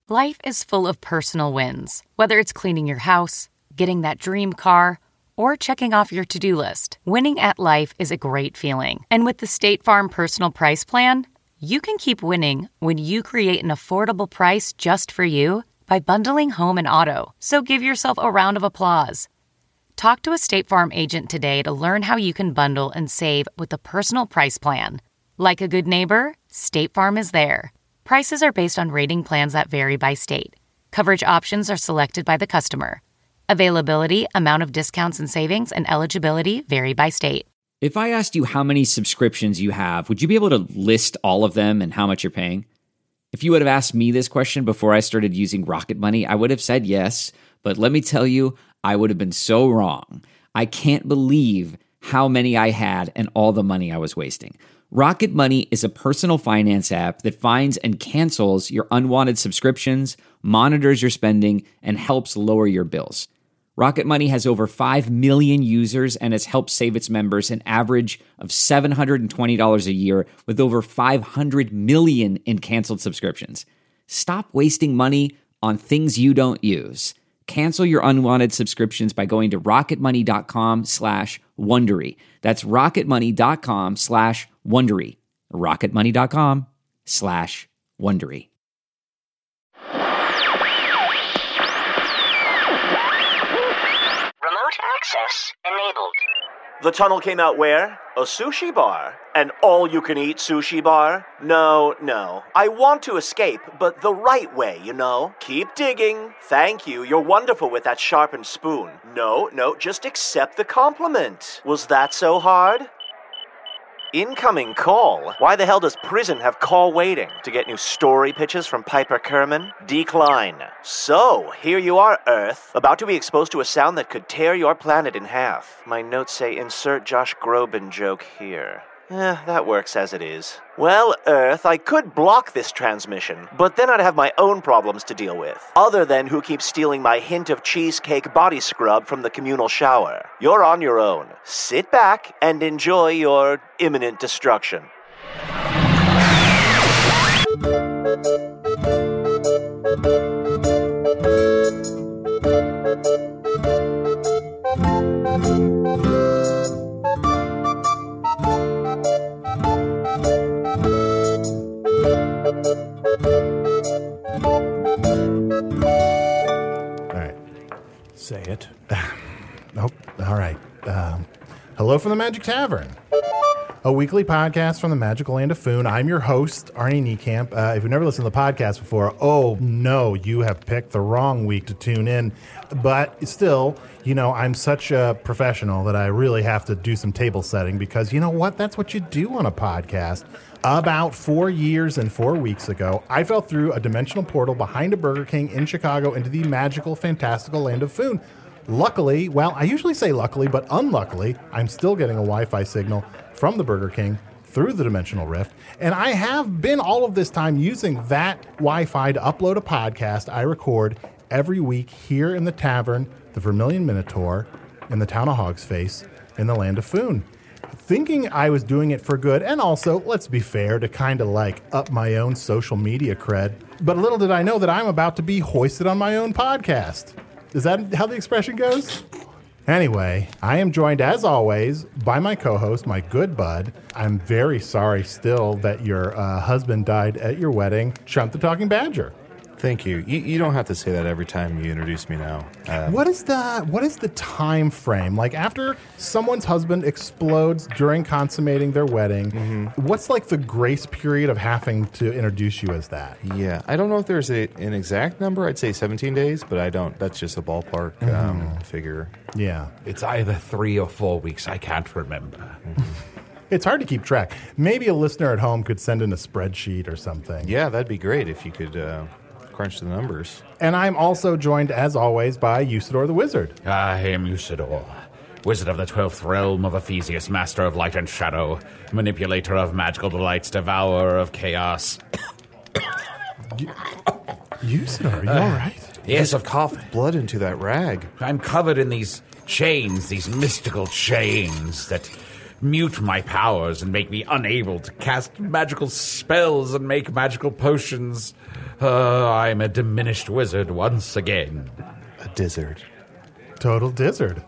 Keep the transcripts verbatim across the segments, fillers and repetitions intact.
Life is full of personal wins, whether it's cleaning your house, getting that dream car, or checking off your to-do list. Winning at life is a great feeling. And with the State Farm Personal Price Plan, you can keep winning when you create an affordable price just for you by bundling home and auto. So give yourself a round of applause. Talk to a State Farm agent today to learn how you can bundle and save with the Personal Price Plan. Like a good neighbor, State Farm is there. Prices are based on rating plans that vary by state. Coverage options are selected by the customer. Availability, amount of discounts and savings, and eligibility vary by state. If I asked you how many subscriptions you have, would you be able to list all of them and how much you're paying? If you would have asked me this question before I started using Rocket Money, I would have said yes, but let me tell you, I would have been so wrong. I can't believe how many I had and all the money I was wasting. Rocket Money is a personal finance app that finds and cancels your unwanted subscriptions, monitors your spending, and helps lower your bills. Rocket Money has over five million users and has helped save its members an average of seven hundred twenty dollars a year with over five hundred million in canceled subscriptions. Stop wasting money on things you don't use. Cancel your unwanted subscriptions by going to rocketmoney.com slash Wondery. That's rocketmoney.com slash Wondery. rocketmoney.com slash Wondery. Access enabled. The tunnel came out where? A sushi bar. An all-you-can-eat sushi bar? No, no. I want to escape, but the right way, you know? Keep digging. Thank you. You're wonderful with that sharpened spoon. No, no, just accept the compliment. Was that so hard? Incoming call? Why the hell does prison have call waiting? To get new story pitches from Piper Kerman? Decline. So, here you are, Earth, about to be exposed to a sound that could tear your planet in half. My notes say insert Josh Groban joke here. Eh, that works as it is. Well, Earth, I could block this transmission, but then I'd have my own problems to deal with. Other than who keeps stealing my hint of cheesecake body scrub from the communal shower. You're on your own. Sit back and enjoy your imminent destruction. Say it. Oh, all right. Um, hello from the Magic Tavern, a weekly podcast from the magical land of Foon. I'm your host, Arnie Niekamp. Uh, if you've never listened to the podcast before, oh no, you have picked the wrong week to tune in. But still, you know, I'm such a professional that I really have to do some table setting because you know what? That's what you do on a podcast. About four years and four weeks ago, I fell through a dimensional portal behind a Burger King in Chicago into the magical, fantastical land of Foon. Luckily, well, I usually say luckily, but unluckily, I'm still getting a Wi-Fi signal from the Burger King through the dimensional rift, and I have been all of this time using that Wi-Fi to upload a podcast I record every week here in the tavern, the Vermilion Minotaur, in the town of Hogsface, in the land of Foon. Thinking I was doing it for good, and also, let's be fair, to kind of like up my own social media cred. But little did I know that I'm about to be hoisted on my own podcast. Is that how the expression goes? Anyway, I am joined, as always, by my co-host, my good bud. I'm very sorry still that your uh, husband died at your wedding, Chunt the Talking Badger. Thank you. you. You don't have to say that every time you introduce me now. Um, what is the what is the time frame? Like after someone's husband explodes during consummating their wedding, mm-hmm. what's like the grace period of having to introduce you as that? Yeah, I don't know if there's a, an exact number. I'd say seventeen days, but I don't. That's just a ballpark mm-hmm. um, figure. Yeah. It's either three or four weeks. I can't remember. Mm-hmm. It's hard to keep track. Maybe a listener at home could send in a spreadsheet or something. Yeah, that'd be great if you could... Uh, crunch the numbers. And I'm also joined, as always, by Usador the Wizard. I am Usador, Wizard of the Twelfth Realm of Ephesius, Master of Light and Shadow, Manipulator of Magical Delights, Devourer of Chaos. Usador, are you uh, all right? Yes, I've coughed blood into that rag. I'm covered in these chains, these mystical chains that mute my powers and make me unable to cast magical spells and make magical potions. Uh, I'm a diminished wizard once again. A dizzard. Total dizzard.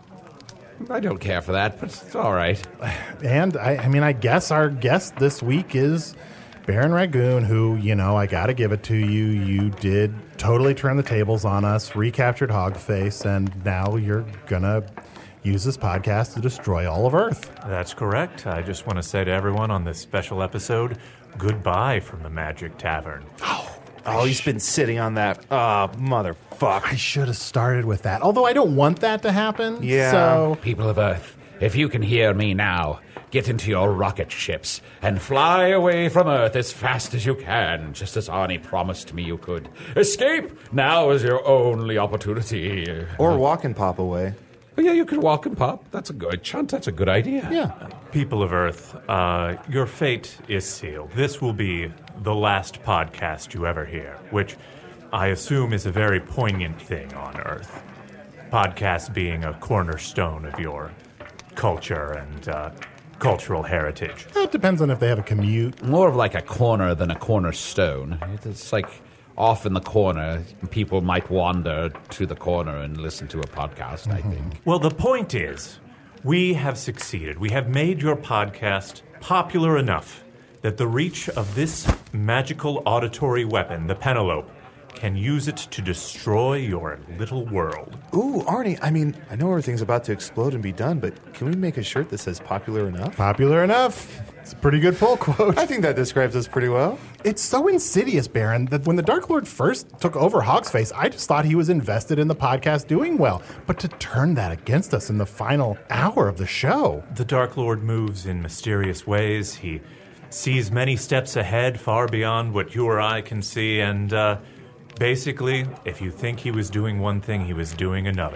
I don't care for that, but it's all right. And, I, I mean, I guess our guest this week is Baron Ragoon, who, you know, I got to give it to you. You did totally turn the tables on us, recaptured Hogface, and now you're going to use this podcast to destroy all of Earth. That's correct. I just want to say to everyone on this special episode, goodbye from the Magic Tavern. Oh, oh he's been sitting on that. Oh, motherfuck. I should have started with that, although I don't want that to happen. Yeah. So, People of Earth, if you can hear me now, get into your rocket ships and fly away from Earth as fast as you can, just as Arnie promised me you could. Escape! Now is your only opportunity. Or walk and pop away. Oh, yeah, you could walk and pop. That's a good chunt. That's a good idea. Yeah. People of Earth, uh, your fate is sealed. This will be the last podcast you ever hear, which I assume is a very poignant thing on Earth. Podcast being a cornerstone of your culture and uh, cultural heritage. it depends on if they have a commute. More of like a corner than a cornerstone. It's like off in the corner. People might wander to the corner and listen to a podcast, mm-hmm. I think. Well, the point is, we have succeeded. We have made your podcast popular enough that the reach of this magical auditory weapon, the Penelope, can use it to destroy your little world. Ooh, Arnie, I mean, I know everything's about to explode and be done, but can we make a shirt that says popular enough? Popular enough. It's a pretty good pull quote. I think that describes us pretty well. It's so insidious, Baron, that when the Dark Lord first took over Hogsface, I just thought he was invested in the podcast doing well. But to turn that against us in the final hour of the show. The Dark Lord moves in mysterious ways. He sees many steps ahead, far beyond what you or I can see, and, uh... basically, if you think he was doing one thing, he was doing another.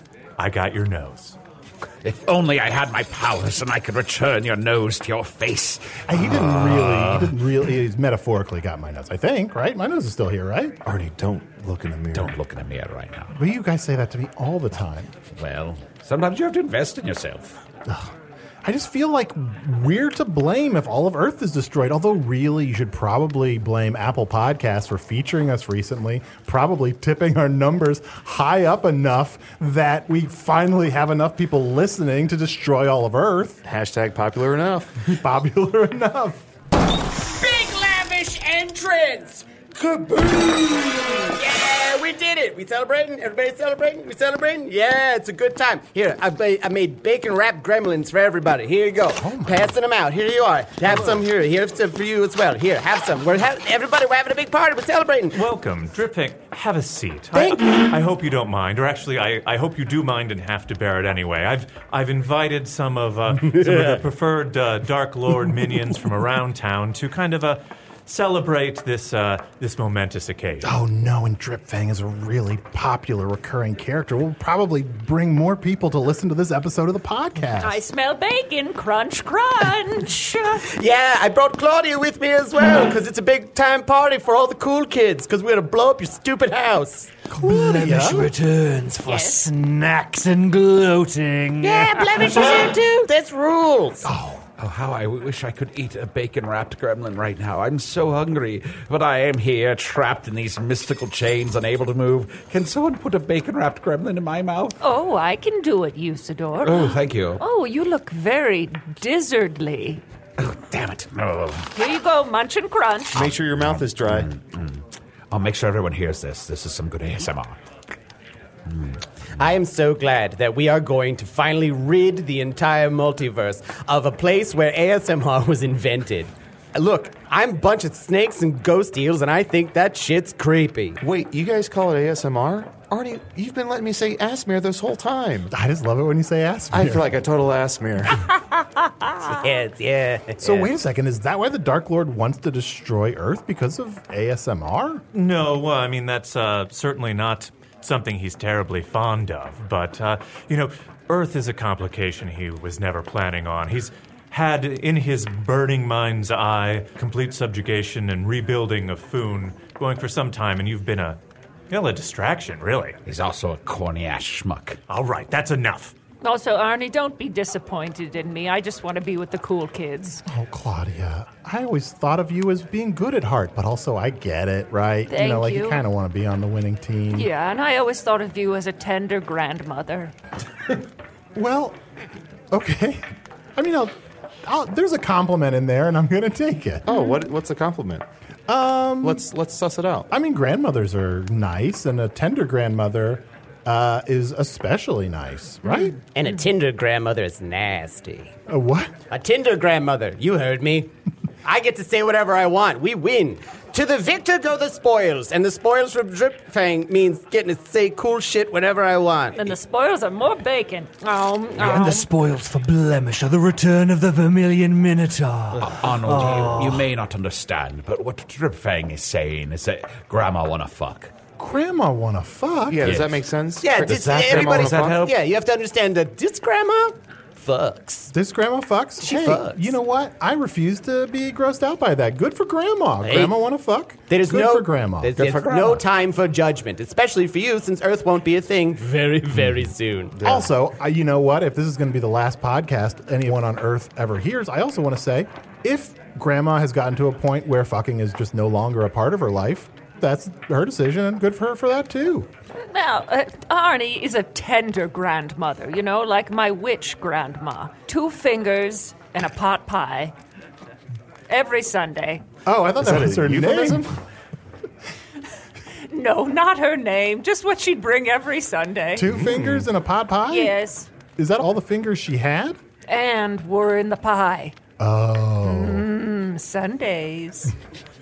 I got your nose. If only I had my powers and I could return your nose to your face. He didn't really, he didn't really, he metaphorically got my nose, I think, right? My nose is still here, right? Arnie, don't look in the mirror. Don't look in the mirror right now. But you guys say that to me all the time. Well, sometimes you have to invest in yourself. Ugh. I just feel like we're to blame if all of Earth is destroyed, although really you should probably blame Apple Podcasts for featuring us recently, probably tipping our numbers high up enough that we finally have enough people listening to destroy all of Earth. Hashtag popular enough. Popular enough. Big lavish entrance! Kaboom! Yeah, we did it. We celebrating? Everybody celebrating? We celebrating? Yeah, it's a good time. Here, I, ba- I made bacon-wrapped gremlins for everybody. Here you go. Oh Passing them out. Here you are. Have some here. Here's some for you as well. Here, have some. We're ha- everybody, we're having a big party. We're celebrating. Welcome. Dripfink, have a seat. Thank I, you. I hope you don't mind, or actually, I, I hope you do mind and have to bear it anyway. I've I've invited some of, uh, some of the preferred uh, Dark Lord minions from around town to kind of a... celebrate this uh, this momentous occasion. Oh no, and Dripfang is a really popular recurring character. We'll probably bring more people to listen to this episode of the podcast. I smell bacon. Crunch, crunch. Yeah, I brought Claudia with me as well, because it's a big time party for all the cool kids, because we're going to blow up your stupid house. Blemish returns for Yes. snacks and gloating. Yeah, Blemish is here too. That's rules. Oh, oh, how I wish I could eat a bacon-wrapped gremlin right now. I'm so hungry, but I am here, trapped in these mystical chains, unable to move. Can someone put a bacon-wrapped gremlin in my mouth? Oh, I can do it, Usador. Oh, thank you. Oh, you look very dizzardly. Oh, damn it. Oh. Here you go, munch and crunch. Make sure your mouth is dry. Mm-hmm. I'll make sure everyone hears this. This is some good A S M R. Mm. I am so glad that we are going to finally rid the entire multiverse of a place where A S M R was invented. Look, I'm a bunch of snakes and ghost eels, and I think that shit's creepy. Wait, you guys call it A S M R? Arnie, you've been letting me say Asmere this whole time. I just love it when you say Asmere. I feel like a total Asmere. Yes, yeah. So yeah. wait a second, is that why the Dark Lord wants to destroy Earth because of A S M R? No, well, I mean, that's uh, certainly not something he's terribly fond of. But, uh, you know, Earth is a complication he was never planning on. He's had in his burning mind's eye complete subjugation and rebuilding of Foon going for some time, and you've been a, you know, a distraction, really. He's also a corny-ass schmuck. All right, that's enough. Also, Arnie, don't be disappointed in me. I just want to be with the cool kids. Oh, Claudia, I always thought of you as being good at heart, but also I get it, right? Thank you know, like you, you. kind of want to be on the winning team. Yeah, and I always thought of you as a tender grandmother. Well, okay. I mean, I'll, I'll, there's a compliment in there, and I'm going to take it. Oh, what what's a compliment? Um, let's let's suss it out. I mean, grandmothers are nice, and a tender grandmother uh, is especially nice, right? And a Tinder grandmother is nasty. A what? A Tinder grandmother. You heard me. I get to say whatever I want. We win. To the victor go the spoils, and the spoils from Drip Fang means getting to say cool shit whenever I want. And the spoils are more bacon. Um, And the spoils for blemish are the return of the Vermilion Minotaur. Uh, Arnold, Oh. you, you may not understand, but what Drip Fang is saying is that Grandma wanna fuck. Grandma wanna fuck? Yeah, does Yes. that make sense? Yeah, Does does that everybody, does that help? Yeah, you have to understand that this grandma fucks. This grandma fucks? She hey, fucks. you know what? I refuse to be grossed out by that. Good for grandma. Hey. Grandma want to fuck? There's Good no for grandma. There's, Good there's for grandma. no time for judgment, especially for you, since Earth won't be a thing very, very soon. Also, I, you know what? If this is going to be the last podcast anyone on Earth ever hears, I also want to say, if grandma has gotten to a point where fucking is just no longer a part of her life, that's her decision, and good for her for that too. Now, uh, Arnie is a tender grandmother, you know, like my witch grandma. Two fingers and a pot pie. Every Sunday. Oh, I thought Is that, that was a her euphemism? name. No, not her name. Just what she'd bring every Sunday. Two fingers and a pot pie? Yes. Is that all the fingers she had? And we're in the pie. Oh. Mm, Sundays.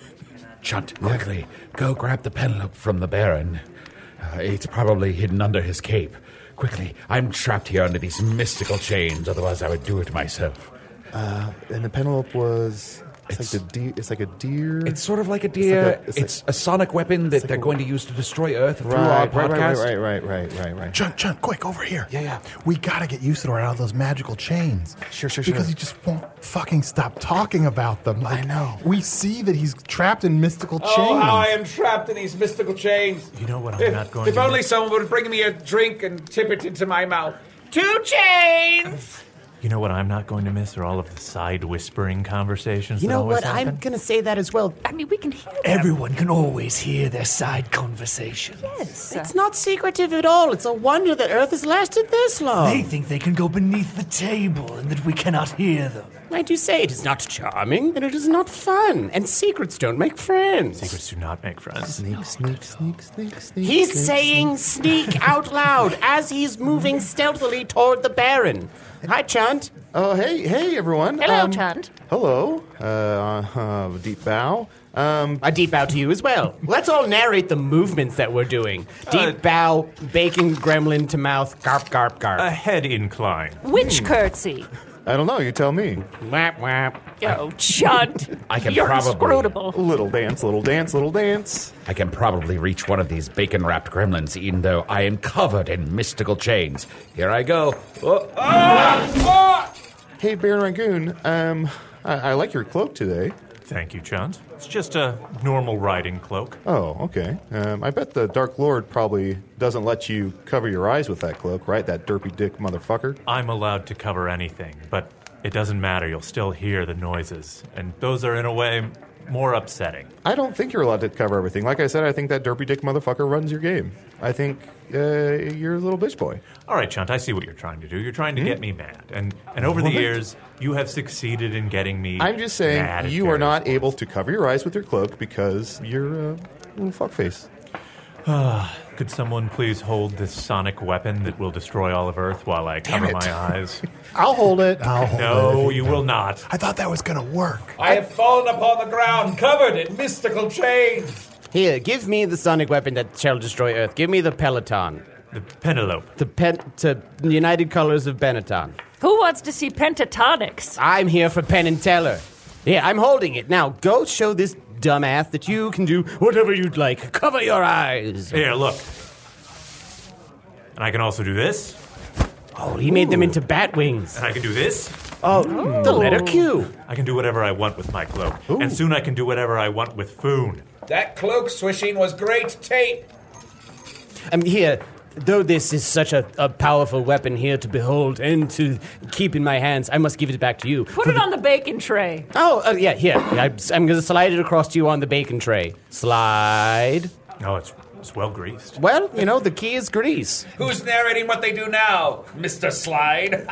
Chunt, quickly, go grab the penelope from the Baron. Uh, it's probably hidden under his cape. Quickly, I'm trapped here under these mystical chains, otherwise I would do it myself. Uh, and the Penelope was... It's, It's- like the deer. It's like a deer. It's sort of like a deer. It's It's, like a- it's a sonic weapon that like they're a- going to use to destroy Earth through our right, right, podcast. right, right, right, right, right, right. Chun, Chun, quick, over here. Yeah, yeah. We gotta get Usador out of those magical chains. Sure, sure, Because sure. he just won't fucking stop talking about them. Like, I know. We see that he's trapped in mystical chains. Oh, how I am trapped in these mystical chains. You know what I'm If, not going if to only miss? someone would bring me a drink and tip it into my mouth. Two chains! You know what I'm not going to miss are all of the side whispering conversations You that know always what? happen. I'm going to say that as well. I mean, we can hear them. Everyone can always hear their side conversations. Yes. It's not secretive at all. It's a wonder that Earth has lasted this long. They think they can go beneath the table and that we cannot hear them. I do say it is not charming, and it is not fun, and secrets don't make friends. Secrets do not make friends. Sneak, sneak, sneak, sneak, sneak. He's sneak, saying sneak out loud as he's moving stealthily toward the Baron. Hi, Chunt. Oh, hey, hey, everyone. Hello, Um, Chunt. Hello. Uh, uh, deep bow. Um, A deep bow to you as well. Let's all narrate the movements that we're doing. Deep bow, bacon gremlin to mouth, garp, garp, garp. A head incline. Which curtsy? I don't know. You tell me. Whap, whap. Oh, Chunt. I can You're probably- inscrutable. Little dance, little dance, little dance. I can probably reach one of these bacon-wrapped gremlins, even though I am covered in mystical chains. Here I go. Oh, ah, ah! Hey, Baron Rangoon. Um, I, I like your cloak today. Thank you, Chunt. It's just a normal riding cloak. Oh, okay. Um, I bet the Dark Lord probably doesn't let you cover your eyes with that cloak, right? That derpy dick motherfucker. I'm allowed to cover anything, but it doesn't matter. You'll still hear the noises, and those are, in a way, more upsetting. I don't think you're allowed to cover everything. Like I said, I think that derpy dick motherfucker runs your game. I think uh, you're a little bitch boy. All right, Chunt, I see what you're trying to do. You're trying to get me mad. And and over the What? years, you have succeeded in getting me I'm just mad saying at you are various not points. able to cover your eyes with your cloak because you're a little fuckface. Could someone please hold this sonic weapon that will destroy all of Earth while I cover it. my eyes? I'll hold it. I'll hold it. No, if you will not. I thought that was gonna work. I have fallen upon the ground, covered in mystical chains. Here, give me the sonic weapon that shall destroy Earth. Give me the Peloton. The Penelope. The pen to United Colors of Benetton. Who wants to see pentatonics? I'm here for Penn and Teller. Yeah, I'm holding it. Now, go show this dumbass that you can do whatever you'd like. Cover your eyes. Here, look. And I can also do this. Oh, he made them into bat wings. And I can do this. Oh, the letter Q. I can do whatever I want with my cloak. And soon I can do whatever I want with Foon. That cloak swishing was great tape. I'm here. though this is such a, a powerful weapon here to behold and to keep in my hands, I must give it back to you. Put it the... on the bacon tray. Oh, uh, yeah, here. I, I'm going to slide it across to you on the bacon tray. Slide. Oh, it's, it's well greased. Well, you know, the key is grease. Who's narrating what they do now, Mister Slide?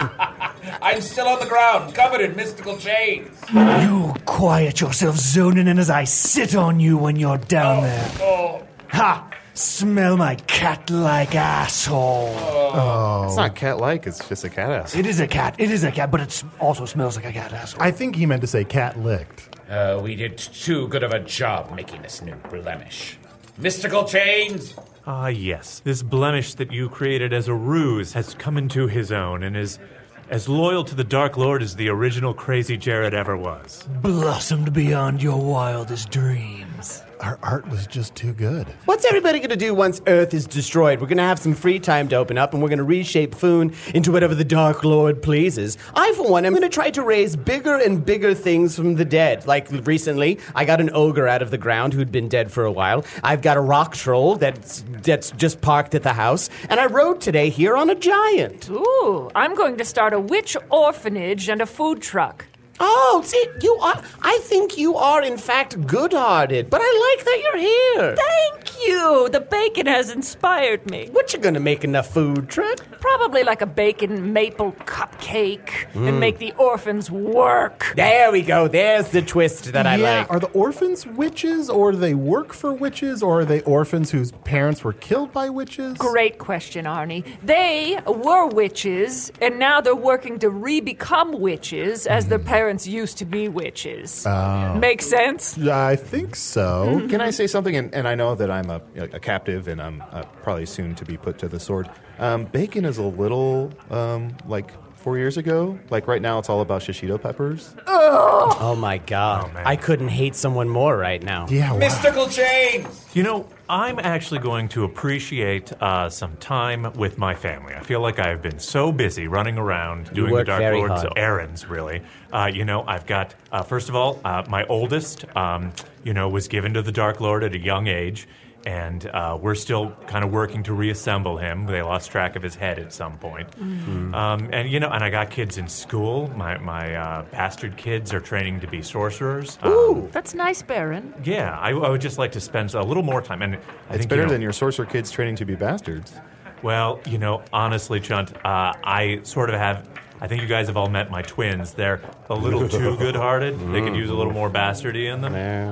I'm still on the ground, covered in mystical chains. You quiet yourself, zoning in as I sit on you when you're down oh, there. Oh. Ha! Smell my cat-like asshole. Oh. It's not cat-like, it's just a cat ass. It is a cat. It is a cat, but it also smells like a cat asshole. I think he meant to say cat-licked. Uh, we did too good of a job making this new blemish. Mystical chains? Ah, yes. This blemish that you created as a ruse has come into his own and is as loyal to the Dark Lord as the original Crazy Jared ever was. Blossomed beyond your wildest dreams. Our art was just too good. What's everybody going to do once Earth is destroyed? We're going to have some free time to open up, and we're going to reshape Foon into whatever the Dark Lord pleases. I, for one, am going to try to raise bigger and bigger things from the dead. Like recently, I got an ogre out of the ground who'd been dead for a while. I've got a rock troll that's, that's just parked at the house. And I rode today here on a giant. Ooh, I'm going to start a witch orphanage and a food truck. Oh, see, you are. I think you are, in fact, good-hearted. But I like that you're here. Thank you. The bacon has inspired me. What you gonna make in a food truck? Probably like a bacon maple cupcake mm. and make the orphans work. There we go. There's the twist that I yeah, like. Are the orphans witches, or do they work for witches, or are they orphans whose parents were killed by witches? Great question, Arnie. They were witches, and now they're working to re-become witches as mm. their parents used to be witches. Oh. Make sense? I think so. Mm-hmm. Can I say something? And, and I know that I'm a, a captive, and I'm uh, probably soon to be put to the sword. Um, bacon is a little um, like four years ago. Like right now, it's all about shishito peppers. Oh, oh my God! Oh, I couldn't hate someone more right now. Yeah, wow. Mystical chains. You know, I'm actually going to appreciate uh, some time with my family. I feel like I've been so busy running around doing the Dark Lord's errands, really. Uh, you know, I've got, uh, first of all, uh, my oldest, um, you know, was given to the Dark Lord at a young age. And uh, we're still kind of working to reassemble him. They lost track of his head at some point. Mm-hmm. Um, and, you know, and I got kids in school. My my uh, bastard kids are training to be sorcerers. Ooh, um, that's nice, Baron. Yeah, I, I would just like to spend a little more time. And I it's think, better you know, than your sorcerer kids training to be bastards. Well, you know, honestly, Chunt, uh, I sort of have... I think you guys have all met my twins. They're a little too good-hearted. They could use a little more bastardy in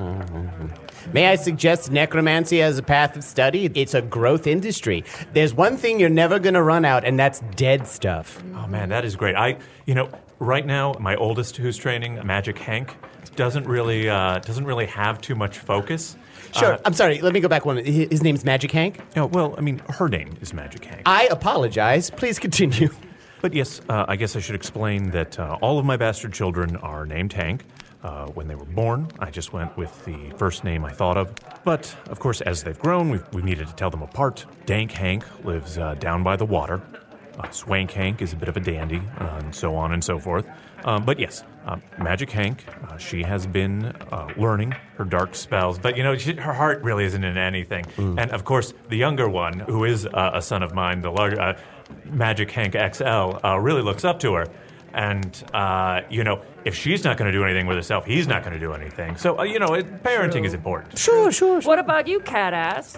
them. May I suggest necromancy as a path of study? It's a growth industry. There's one thing you're never going to run out, and that's dead stuff. Oh, man, that is great. I, you know, right now, my oldest who's training, Magic Hank, doesn't really, uh, doesn't really have too much focus. Sure. Uh, I'm sorry. Let me go back one. His name's Magic Hank? Oh, well, I mean, her name is Magic Hank. I apologize. Please continue. But yes, uh, I guess I should explain that uh, all of my bastard children are named Hank. Uh, when they were born, I just went with the first name I thought of. But, of course, as they've grown, we've, we needed to tell them apart. Dank Hank lives uh, down by the water. Uh, Swank Hank is a bit of a dandy, uh, and so on and so forth. Um, but yes, uh, Magic Hank, uh, she has been uh, learning her dark spells. But, you know, she, her heart really isn't in anything. Mm. And, of course, the younger one, who is uh, a son of mine, the larger... Uh, Magic Hank X L uh, really looks up to her. And, uh, you know, if she's not going to do anything with herself, he's not going to do anything. So, uh, you know, it, parenting True. is important. Sure, sure, sure. What about you, cat ass?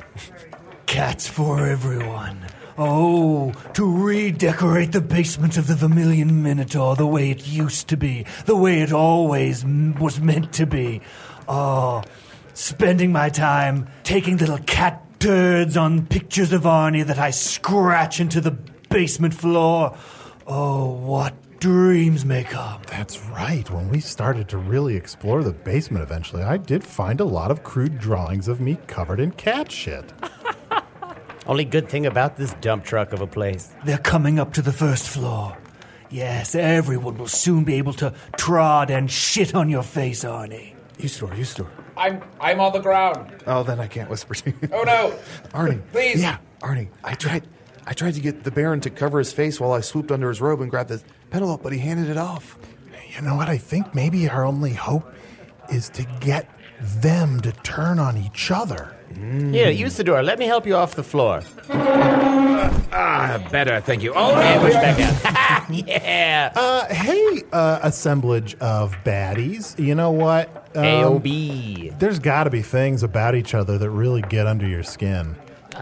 Cats for everyone. Oh, to redecorate the basement of the Vermilion Minotaur the way it used to be, the way it always m- was meant to be. Oh, spending my time taking little cat turds on pictures of Arnie that I scratch into the basement floor. Oh, what dreams may come. That's right. When we started to really explore the basement eventually, I did find a lot of crude drawings of me covered in cat shit. Only good thing about this dump truck of a place. They're coming up to the first floor. Yes, everyone will soon be able to trod and shit on your face, Arnie. You store, you store. I'm I'm on the ground. Oh, then I can't whisper to you. Oh, no. Arnie. Please. Yeah, Arnie, I tried I tried to get the Baron to cover his face while I swooped under his robe and grabbed the penelope, but he handed it off. You know what? I think maybe our only hope is to get them to turn on each other. Mm. Here, Usador, let me help you off the floor. Ah, better, thank you. Oh, and push back out. Yeah. Uh, hey, uh, assemblage of baddies. You know what? Um, A O B. There's got to be things about each other that really get under your skin.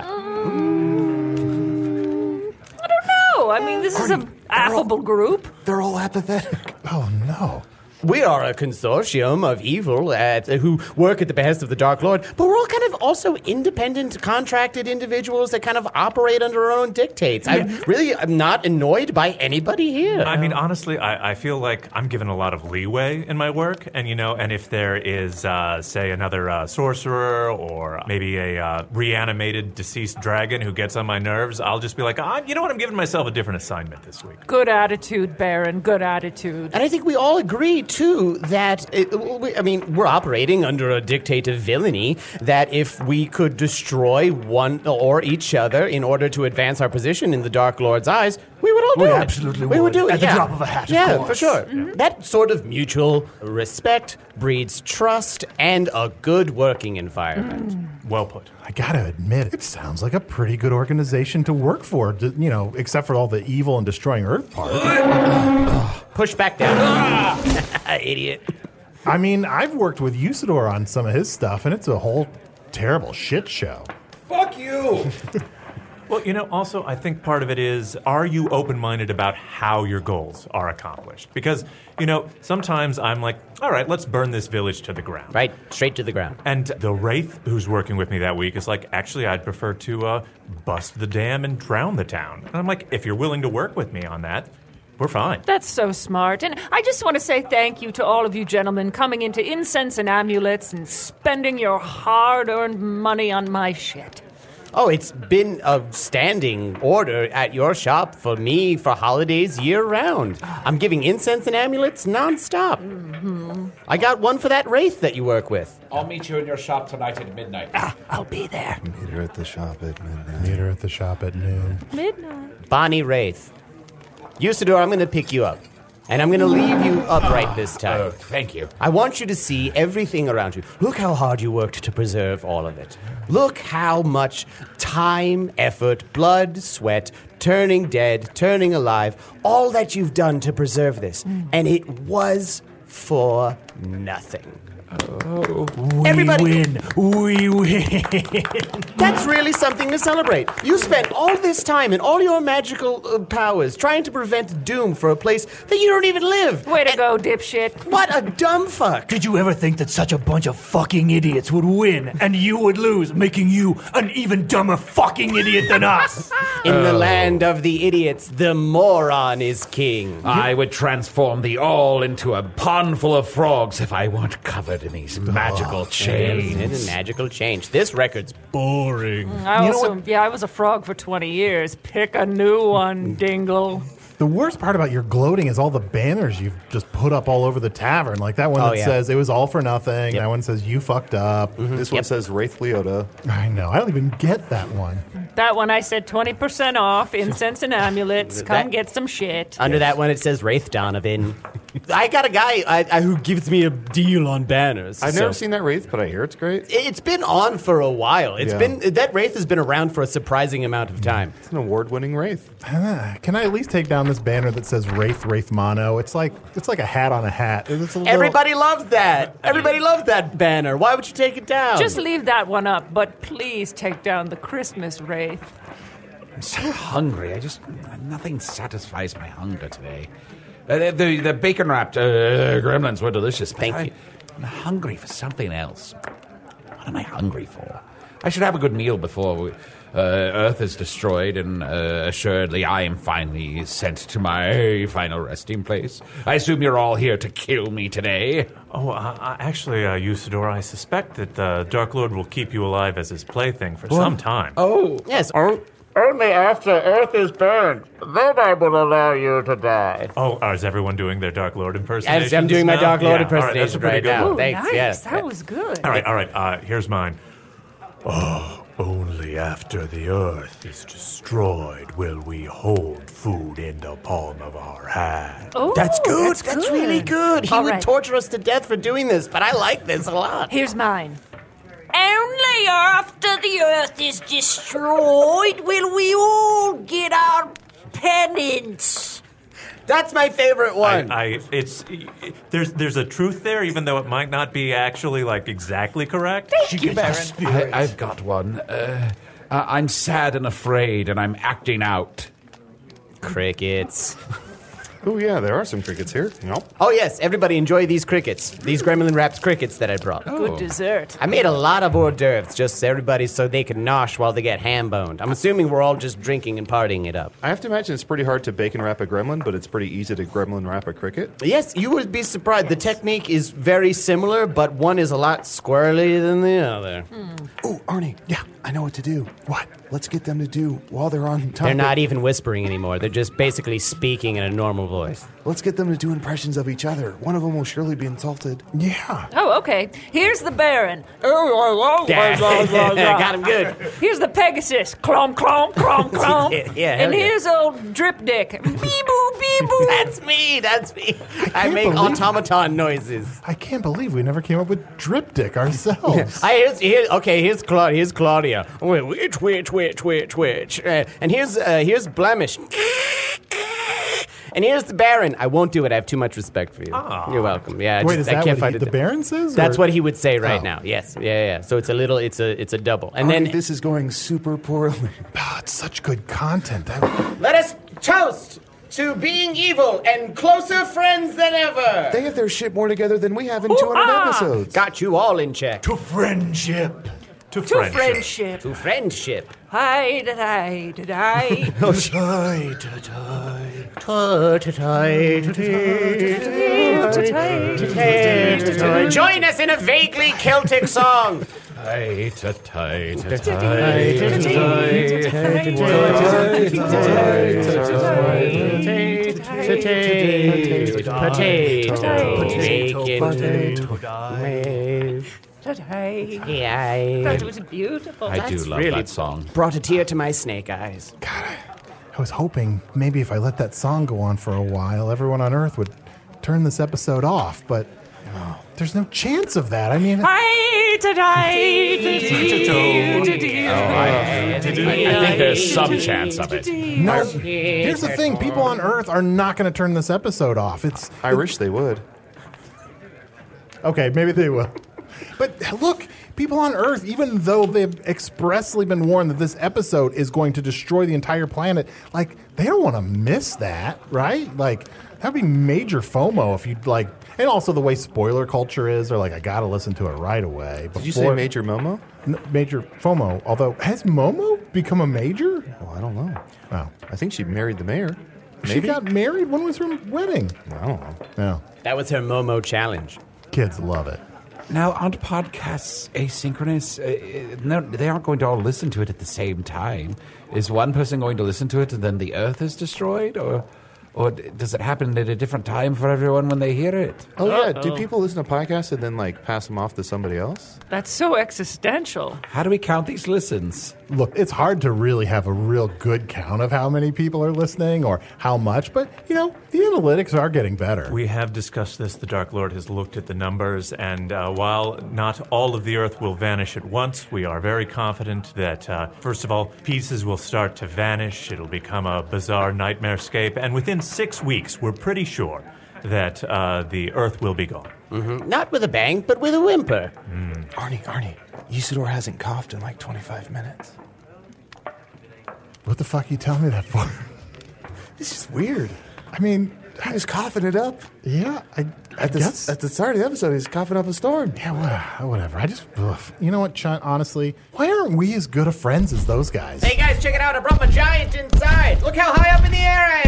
Um, I don't know. I mean, this is an affable group. They're all apathetic. Oh, no. We are a consortium of evil at, uh, who work at the behest of the Dark Lord, but we're all kind of also independent, contracted individuals that kind of operate under our own dictates. I really am not annoyed by anybody here. I mean, honestly, I, I feel like I'm given a lot of leeway in my work, and you know, and if there is, uh, say, another uh, sorcerer or maybe a uh, reanimated deceased dragon who gets on my nerves, I'll just be like, ah, you know what, I'm giving myself a different assignment this week. Good attitude, Baron. Good attitude. And I think we all agree, too, that, it, we, I mean, we're operating under a dictate of villainy, that if we could destroy one or each other in order to advance our position in the Dark Lord's eyes, we would all do We it. absolutely we would. would do it, At the yeah. drop of a hat, of Yeah, course. for sure. Mm-hmm. That sort of mutual respect breeds trust and a good working environment. Mm. Well put. I gotta admit, it sounds like a pretty good organization to work for, d- you know, except for all the evil and destroying Earth part. Push back down. Idiot. I mean, I've worked with Usador on some of his stuff, and it's a whole terrible shit show. fuck you! Well, you know, also, I think part of it is, are you open-minded about how your goals are accomplished? Because, you know, sometimes I'm like, all right, let's burn this village to the ground. Right, straight to the ground. And the Wraith who's working with me that week is like, actually, I'd prefer to uh, bust the dam and drown the town. And I'm like, if you're willing to work with me on that, we're fine. That's so smart. And I just want to say thank you to all of you gentlemen coming into incense and amulets and spending your hard-earned money on my shit. Oh, it's been a standing order at your shop for me for holidays year-round. I'm giving incense and amulets nonstop. Mm-hmm. I got one for that Wraith that you work with. I'll meet you in your shop tonight at midnight. Ah, I'll be there. Meet her at the shop at midnight. Meet her at the shop at noon. Midnight. Bonnie Wraith. Usador, I'm going to pick you up. And I'm going to leave you upright this time. Oh, thank you. I want you to see everything around you. Look how hard you worked to preserve all of it. Look how much time, effort, blood, sweat, turning dead, turning alive, all that you've done to preserve this. And it was for nothing. Oh. We Everybody- win. We win. That's really something to celebrate. You spent all this time and all your magical uh, powers trying to prevent doom for a place that you don't even live. Way to go, dipshit. What a dumb fuck. Did you ever think that such a bunch of fucking idiots would win and you would lose, making you an even dumber fucking idiot than us? In the land of the idiots, the moron is king. I would transform thee all into a pond full of frogs if I weren't covered in these magical chains. It's a magical change. This record's boring. I You know also, yeah, I was a frog for twenty years. Pick a new one, Dingle. The worst part about your gloating is all the banners you've just put up all over the tavern. Like that one Oh, that yeah. says it was all for nothing. Yep. That one says you fucked up. This one Yep. says Wraith Leota. I know. I don't even get that one. That one I said twenty percent off, incense and amulets. Come That- get some shit. Under that one, it says Wraith Donovan. I got a guy I, I, who gives me a deal on banners. I've so- never seen that Wraith, but I hear it's great. It's been on for a while. It's Yeah. been that Wraith has been around for a surprising amount of time. It's an award-winning Wraith. Ah, Can I at least take down this banner that says Wraith Wraith Mono? It's like it's like a hat on a hat. It's a little- Everybody loved that. Everybody loved that banner. Why would you take it down? Just leave that one up, but please take down the Christmas wraith. I'm so hungry. I just nothing satisfies my hunger today. Uh, the, the the bacon wrapped uh, gremlins were delicious. But Thank I, you. I'm hungry for something else. What am I hungry for? I should have a good meal before we, uh, Earth is destroyed, and uh, assuredly I am finally sent to my final resting place. I assume you're all here to kill me today. Oh, uh, uh, actually, uh, Usador, I suspect that the Dark Lord will keep you alive as his plaything for some time. Oh, yes. Only after Earth is burned, then I will allow you to die. Oh, uh, is everyone doing their Dark Lord impersonation? As I'm doing my Dark Lord yeah, all right, that's a impersonation pretty right good now. one. Ooh, Thanks, nice. yes. That was good. All right, all right. Uh, here's mine. Oh, only after the earth is destroyed will we hold food in the palm of our hand. Oh, That's good. That's, That's, good. really good. He All would right. torture us to death for doing this, but I like this a lot. Here's mine. Only after the Earth is destroyed will we all get our penance. That's my favorite one. I, I it's there's there's a truth there, even though it might not be actually like exactly correct. Thank you, Baron. I, I've got one. Uh, uh, I'm sad and afraid, and I'm acting out. Crickets. Oh, yeah, there are some crickets here. Nope. Oh, yes, everybody enjoy these crickets. These gremlin wrapped crickets that I brought. Good dessert. I made a lot of hors d'oeuvres just so everybody so they can nosh while they get ham boned. I'm assuming we're all just drinking and partying it up. I have to imagine it's pretty hard to bacon wrap a gremlin, but it's pretty easy to gremlin wrap a cricket. Yes, you would be surprised. The technique is very similar, but one is a lot squirrely than the other. Oh, Arnie. Yeah, I know what to do. What? Let's get them to do while they're on top. They're not even whispering anymore. They're just basically speaking in a normal voice. Let's get them to do impressions of each other. One of them will surely be insulted. Yeah. Oh, okay. Here's the Baron. Got him good. Here's the Pegasus. Clomp, clomp, clomp, clomp. Yeah, yeah, hell and yeah. here's old Drip Dick. Bee-boo, bee-boo. That's me. That's me. I, can't make believe- automaton noises. I can't believe we never came up with Drip Dick ourselves. I here's, here, okay, here's Claudia. Here's Claudia. Wait, Which, which, which, which, which? Uh, and here's uh, here's Blemish. And here's the Baron. I won't do it. I have too much respect for you. Aw. You're welcome. Yeah, I Wait, just, is I that can't what find he, it. the down. Baron says? That's or- what he would say right Oh. now. Yes. Yeah, yeah, yeah. So it's a little. It's a. It's a double. And then this is going super poorly. Oh, it's such good content. That, let us toast to being evil and closer friends than ever. They have their shit more together than we have in two hundred Ooh-ah! episodes. Got you all in check. To friendship. To To friendship. friendship. To friendship. Hi, da, da, da, da. Tie, tie, tie. Join us in a vaguely Celtic song. Tight, tight, tight, Yeah, That was beautiful. I do That's love really- that song. brought a tear to my snake eyes. God, I, I was hoping maybe if I let that song go on for a while, everyone on Earth would turn this episode off, but there's no chance of that. I mean, Hi, da, da, I think there's some chance of it. no. Here's the thing: people on Earth are not going to turn this episode off. It's I wish they would. okay, maybe they will. But look, people on Earth, even though they've expressly been warned that this episode is going to destroy the entire planet, like, they don't want to miss that, right? Like, that'd be major FOMO if you'd, like, and also the way spoiler culture is, they're like, I gotta listen to it right away. Did you say before- Major Momo? N- major FOMO. Although, has Momo become a major? Well, I don't know. Oh. I think she married the mayor. She Maybe? got married? When was her wedding? I don't know. No. That was her Momo challenge. Kids love it. Now, aren't podcasts asynchronous? Uh, uh, no, they aren't going to all listen to it at the same time. Is one person going to listen to it and then the Earth is destroyed? Or or d- does it happen at a different time for everyone when they hear it? Oh, yeah. Do people listen to podcasts and then, like, pass them off to somebody else? That's so existential. How do we count these listens? Look, it's hard to really have a real good count of how many people are listening or how much, but, you know, the analytics are getting better. We have discussed this. The Dark Lord has looked at the numbers, and uh, while not all of the Earth will vanish at once, we are very confident that, uh, first of all, pieces will start to vanish. It'll become a bizarre nightmarescape, and within six weeks, we're pretty sure that uh, the Earth will be gone. Mm-hmm. Not with a bang, but with a whimper. Mm. Arnie, Arnie, Usador hasn't coughed in like twenty-five minutes. What the fuck are you telling me that for? This is weird. I mean, He was coughing it up. yeah, I, I At the, guess. at the start of the episode, he's coughing up a storm. Yeah, wha- whatever. I just, ugh. You know what, Chunt, honestly, why aren't we as good of friends as those guys? Hey guys, check it out! I brought my giant inside. Look how high up in the air I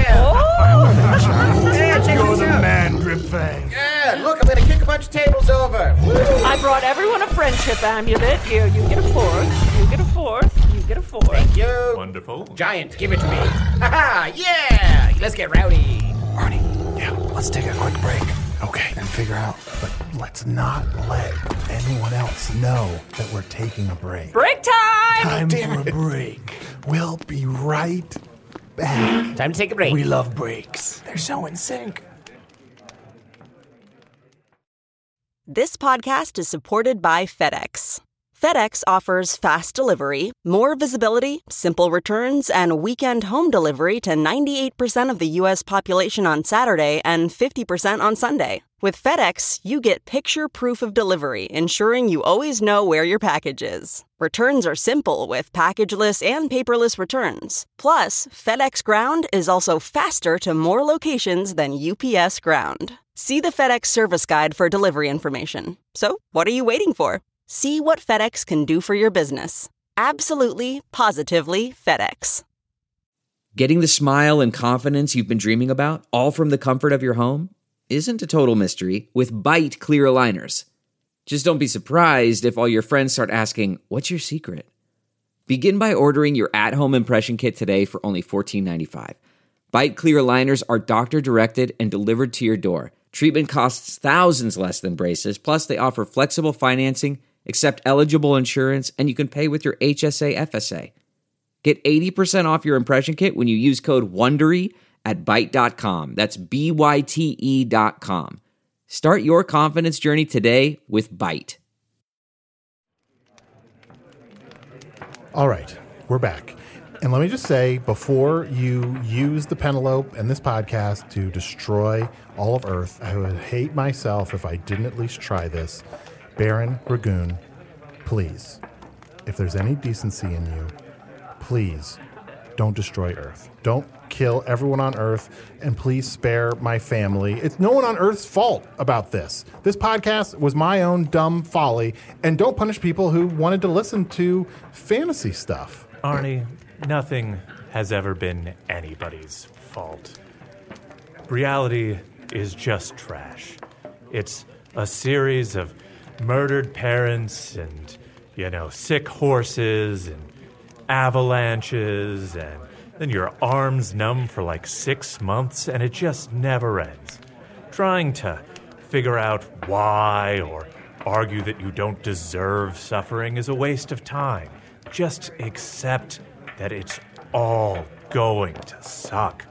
am. Yeah, check You're this the out. man, Dripfang. Yeah, look, I'm gonna kick a bunch of tables over. I brought everyone a friendship amulet. Here, you get a fourth. You get a fourth. You get a fourth. Thank you. Wonderful. Giant, give it to me. Ha yeah! Let's get rowdy. Arnie, yeah, let's take a quick break Okay, and figure out. but let's not let anyone else know that we're taking a break. Break time! Time for a break. We'll be right back. Time to take a break. We love breaks. They're so in sync. This podcast is supported by FedEx. FedEx offers fast delivery, more visibility, simple returns, and weekend home delivery to ninety-eight percent of the U S population on Saturday and fifty percent on Sunday. With FedEx, you get picture proof of delivery, ensuring you always know where your package is. Returns are simple with packageless and paperless returns. Plus, FedEx Ground is also faster to more locations than U P S Ground. See the FedEx service guide for delivery information. So, what are you waiting for? See what FedEx can do for your business. Absolutely, positively FedEx. Getting the smile and confidence you've been dreaming about, all from the comfort of your home, isn't a total mystery with Bite Clear Aligners. Just don't be surprised if all your friends start asking, what's your secret? Begin by ordering your at-home impression kit today for only fourteen ninety-five. Bite Clear Aligners are doctor-directed and delivered to your door. Treatment costs thousands less than braces, plus they offer flexible financing, accept eligible insurance, and you can pay with your H S A F S A. Get eighty percent off your impression kit when you use code WONDERY at byte dot com. That's B Y T E dot com. Start your confidence journey today with Byte. All right, we're back. And let me just say, before you use the Penelope and this podcast to destroy all of Earth, I would hate myself if I didn't at least try this. Baron Ragoon, please, if there's any decency in you, please don't destroy Earth. Don't kill everyone on Earth, and please spare my family. It's no one on Earth's fault about this. This podcast was my own dumb folly, and don't punish people who wanted to listen to fantasy stuff. Arnie, nothing has ever been anybody's fault. Reality is just trash. It's a series of murdered parents and, you know, sick horses and avalanches, and then your arms numb for like six months, and it just never ends. Trying to figure out why or argue that you don't deserve suffering is a waste of time. Just accept that it's all going to suck.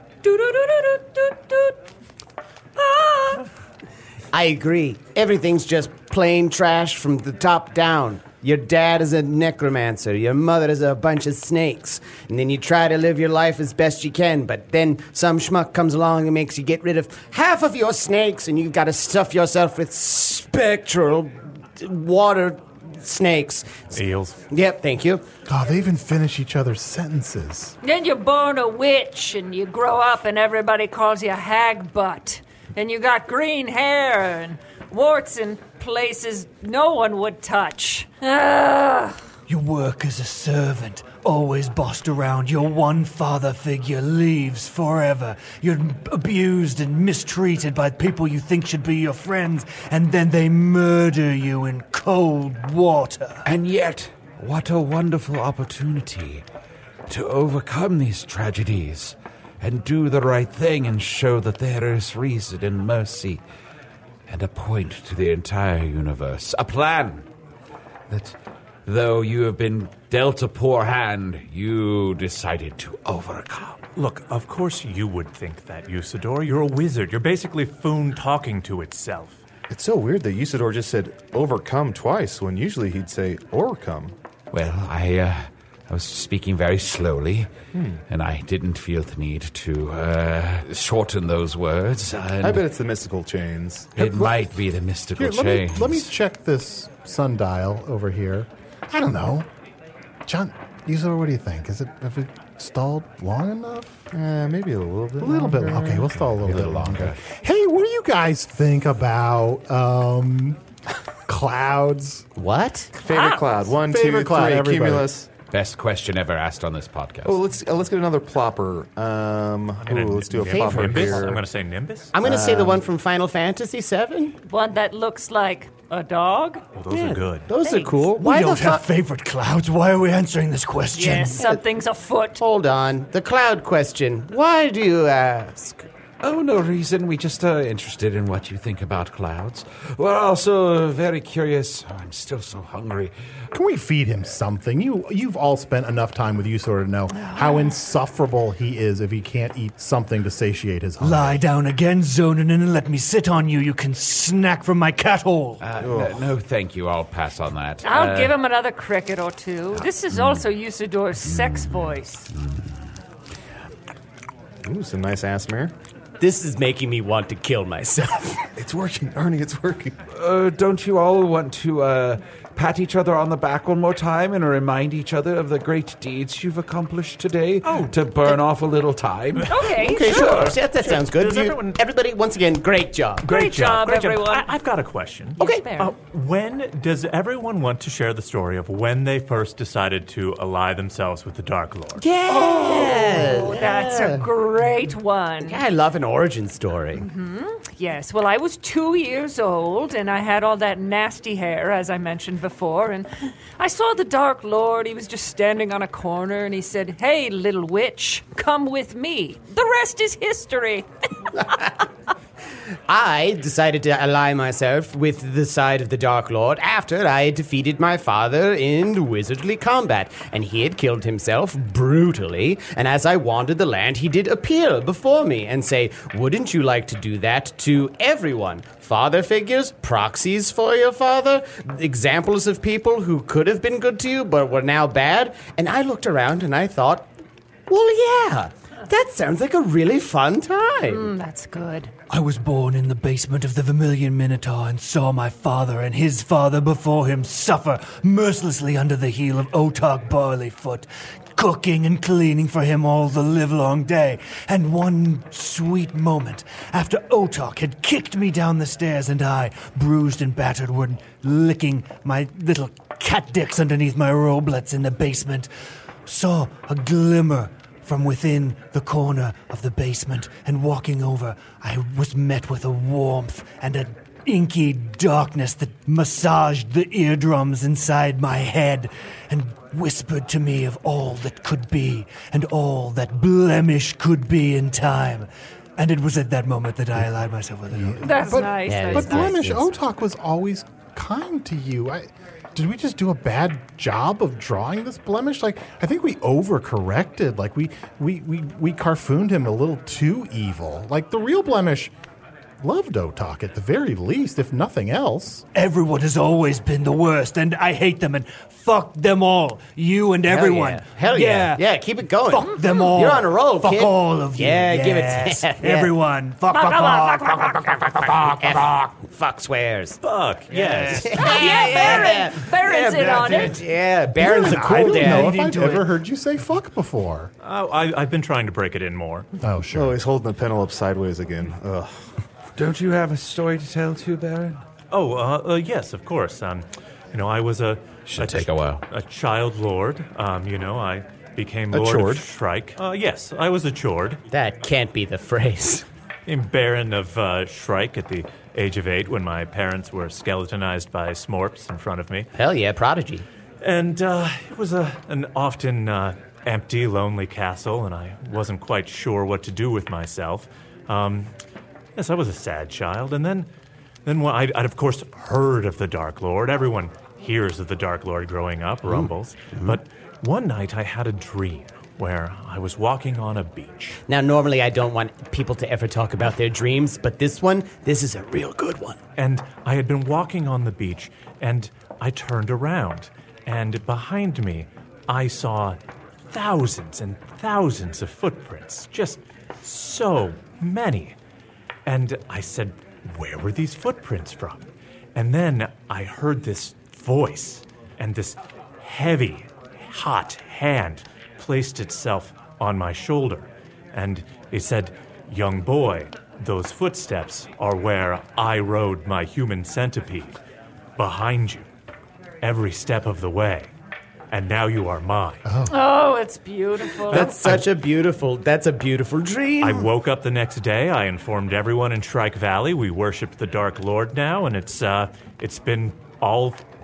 I agree. Everything's just plain trash from the top down. Your dad is a necromancer. Your mother is a bunch of snakes. And then you try to live your life as best you can, but then some schmuck comes along and makes you get rid of half of your snakes, and you've got to stuff yourself with spectral water snakes. Eels. Yep, thank you. Oh, they even finish each other's sentences. Then you're born a witch, and you grow up, and everybody calls you hag butt. And you got green hair and warts in places no one would touch. Ugh. You work as a servant, always bossed around. Your one father figure leaves forever. You're abused and mistreated by people you think should be your friends, and then they murder you in cold water. And yet, what a wonderful opportunity to overcome these tragedies and do the right thing and show that there is reason and mercy and a point to the entire universe. A plan that, though you have been dealt a poor hand, you decided to overcome. Look, of course you would think that, Usador. You're a wizard. You're basically Foon talking to itself. It's so weird that Usador just said overcome twice when usually he'd say overcome. Well, I, uh, I was speaking very slowly, Hmm. and I didn't feel the need to uh, shorten those words. And I bet it's the mystical chains. It might be the mystical Here, let me, chains. let me check this sundial over here. I don't know. John, Usador, what do you think? Is it, have we stalled long enough? Uh, maybe a little bit A little bit. longer. Okay, we'll stall a little, A little bit longer. longer. Hey, what do you guys think about um, clouds? What? Favorite cloud. One, Favorite two, cloud, three. everybody. Cumulus. Best question ever asked on this podcast. Oh, let's uh, let's get another plopper. Um, ooh, let's do a plopper Nimbus? here. I'm going to say Nimbus. I'm going to say the one from Final Fantasy seven. One that looks like a dog? Well, those are good. Those Thanks. are cool. We Why don't the have fuck? favorite clouds. Why are we answering this question? Yes, something's afoot. Hold on. The cloud question. Why do you ask? Oh, no reason. We just are interested in what you think about clouds. We're also very curious. Oh, I'm still so hungry. Can we feed him something? You, you've all spent enough time with Usador to know how insufferable he is if he can't eat something to satiate his hunger. Lie down again, Zonin, and let me sit on you. You can snack from my cat hole. Uh, no, no, thank you. I'll pass on that. I'll uh, give him another cricket or two. This is also Usador's sex voice. Ooh, some nice ass mare. This is making me want to kill myself. It's working, Arnie, it's working. Uh, don't you all want to uh, pat each other on the back one more time and remind each other of the great deeds you've accomplished today Oh, to burn off a little time? Okay, Okay, sure. sure. Yeah, that sounds good. Does You- everyone- Everybody, once again, great job. Great job, Great everyone. I, I've got a question. Okay. Yes, Baron. Uh, when does everyone want to share the story of when they first decided to ally themselves with the Dark Lord? Yeah. Oh, that's a great one. Yeah, I love an origin story. Yes, well, I was two years old, and I had all that nasty hair, as I mentioned before, and I saw the Dark Lord. He was just standing on a corner, and he said, "Hey, little witch, come with me." The rest is history. I decided to ally myself with the side of the Dark Lord after I had defeated my father in wizardly combat, and he had killed himself brutally, and as I wandered the land, he did appear before me and say, "Wouldn't you like to do that to everyone? Father figures, proxies for your father, examples of people who could have been good to you but were now bad?" And I looked around and I thought, well, yeah, that sounds like a really fun time. Mm, that's good. I was born in the basement of the Vermilion Minotaur and saw my father and his father before him suffer mercilessly under the heel of Otok Barleyfoot, cooking and cleaning for him all the livelong day. And one sweet moment, after Otok had kicked me down the stairs and I, bruised and battered, were licking my little cat dicks underneath my roblets in the basement, saw a glimmer from within the corner of the basement, and walking over, I was met with a warmth and an inky darkness that massaged the eardrums inside my head and whispered to me of all that could be and all that blemish could be in time. And it was at that moment that I allied myself with it. That's But- nice. Yeah, that's But nice. Blemish Otok was always kind to you. I, did we just do a bad job of drawing this blemish? Like, I think we overcorrected. Like, we we we we carfooned him a little too evil. Like, the real blemish loved Otok at the very least, if nothing else. Everyone has always been the worst, and I hate them, and fuck them all. You and everyone. Hell yeah. Yeah, keep it going. Fuck them all. You're on a roll, Fuck kid. all of you. Yeah, give it- Yes. yeah. Everyone. Fuck, fuck, fuck, fuck, fuck, fuck, fuck, fuck, F- fuck. fuck swears. Fuck, yes. yeah, Baron. Baron's in on it. Yeah, Baron's a I cool don't know dad. if I've into ever it. heard you say fuck before. Oh, I, I've been trying to break it in more. Oh, sure. Oh, he's holding the Penelope sideways again. Ugh. Don't you have a story to tell too, Baron? Oh, uh, uh, yes, of course. Um, you know, I was a Should take a while. a child lord. Um, you know, I became A Lord chord? of Shrike. Uh, yes, I was a chord. That can't be the phrase. Became Baron of uh, Shrike at the age of eight when my parents were skeletonized by Smorps in front of me. Hell yeah, prodigy. And uh, it was a, an often uh, empty, lonely castle, and I wasn't quite sure what to do with myself. Um, yes, I was a sad child. And then, then well, I'd, I'd of course heard of the Dark Lord. Everyone hears of the Dark Lord growing up, rumbles. Mm-hmm. But one night I had a dream where I was walking on a beach. Now, normally I don't want people to ever talk about their dreams, but this one, this is a real good one. And I had been walking on the beach, and I turned around, and behind me, I saw thousands and thousands of footprints, just so many. And I said, where were these footprints from? And then I heard this voice, and this heavy, hot hand placed itself on my shoulder. And it said, young boy, those footsteps are where I rode my human centipede. Behind you, every step of the way. And now you are mine. Oh, it's beautiful. That's such a beautiful, that's a beautiful dream. I woke up the next day. I informed everyone in Shrike Valley. We worship the Dark Lord now, and it's uh, it's been all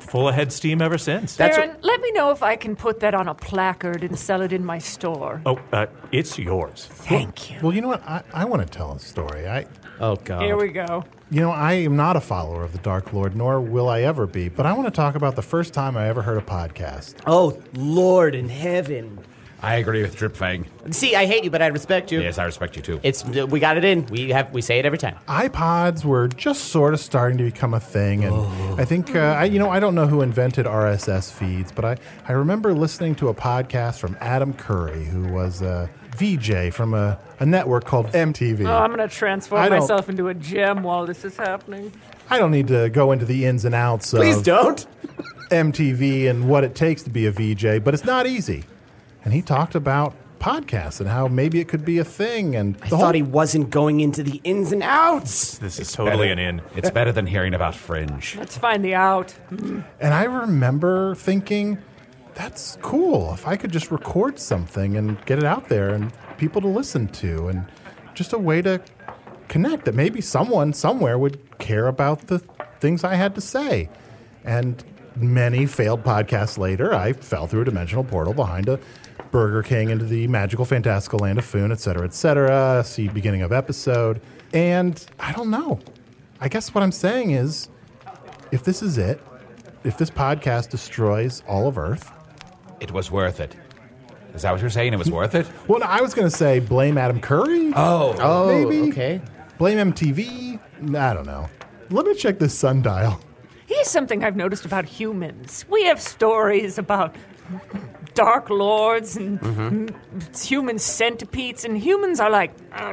full ahead steam ever since. Baron, let me know if I can put that on a placard and sell it in my store. Oh, uh, it's yours. Thank you. Well, you know what? I, I want to tell a story. I, oh, God. Here we go. You know, I am not a follower of the Dark Lord, nor will I ever be, but I want to talk about the first time I ever heard a podcast. Oh, Lord in heaven. I agree with Dripfang. See, I hate you, but I respect you. Yes, I respect you too. It's we got it in. We have we say it every time. iPods were just sort of starting to become a thing, and oh. I think uh, I, you know, I don't know who invented R S S feeds, but I, I remember listening to a podcast from Adam Curry, who was a V J from a, a network called M T V. Oh, I'm going to transform myself into a gem while this is happening. I don't need to go into the ins and outs of Please don't. M T V and what it takes to be a V J, but it's not easy. And he talked about podcasts and how maybe it could be a thing. And I thought he wasn't going into the ins and outs. This is totally an in. It's better than hearing about Fringe. Let's find the out. And I remember thinking, that's cool. If I could just record something and get it out there and people to listen to, and just a way to connect, that maybe someone somewhere would care about the things I had to say. And many failed podcasts later, I fell through a dimensional portal behind a Burger King into the magical, fantastical land of Foon, et cetera, et cetera. See beginning of episode. And I don't know. I guess what I'm saying is, if this is it, if this podcast destroys all of Earth, it was worth it. Is that what you're saying? It was worth it? Well, I was going to say blame Adam Curry. Oh. Oh, maybe. okay. Blame M T V. I don't know. Let me check this sundial. Here's something I've noticed about humans. We have stories about Dark Lords and mm-hmm. human centipedes, and humans are like... That's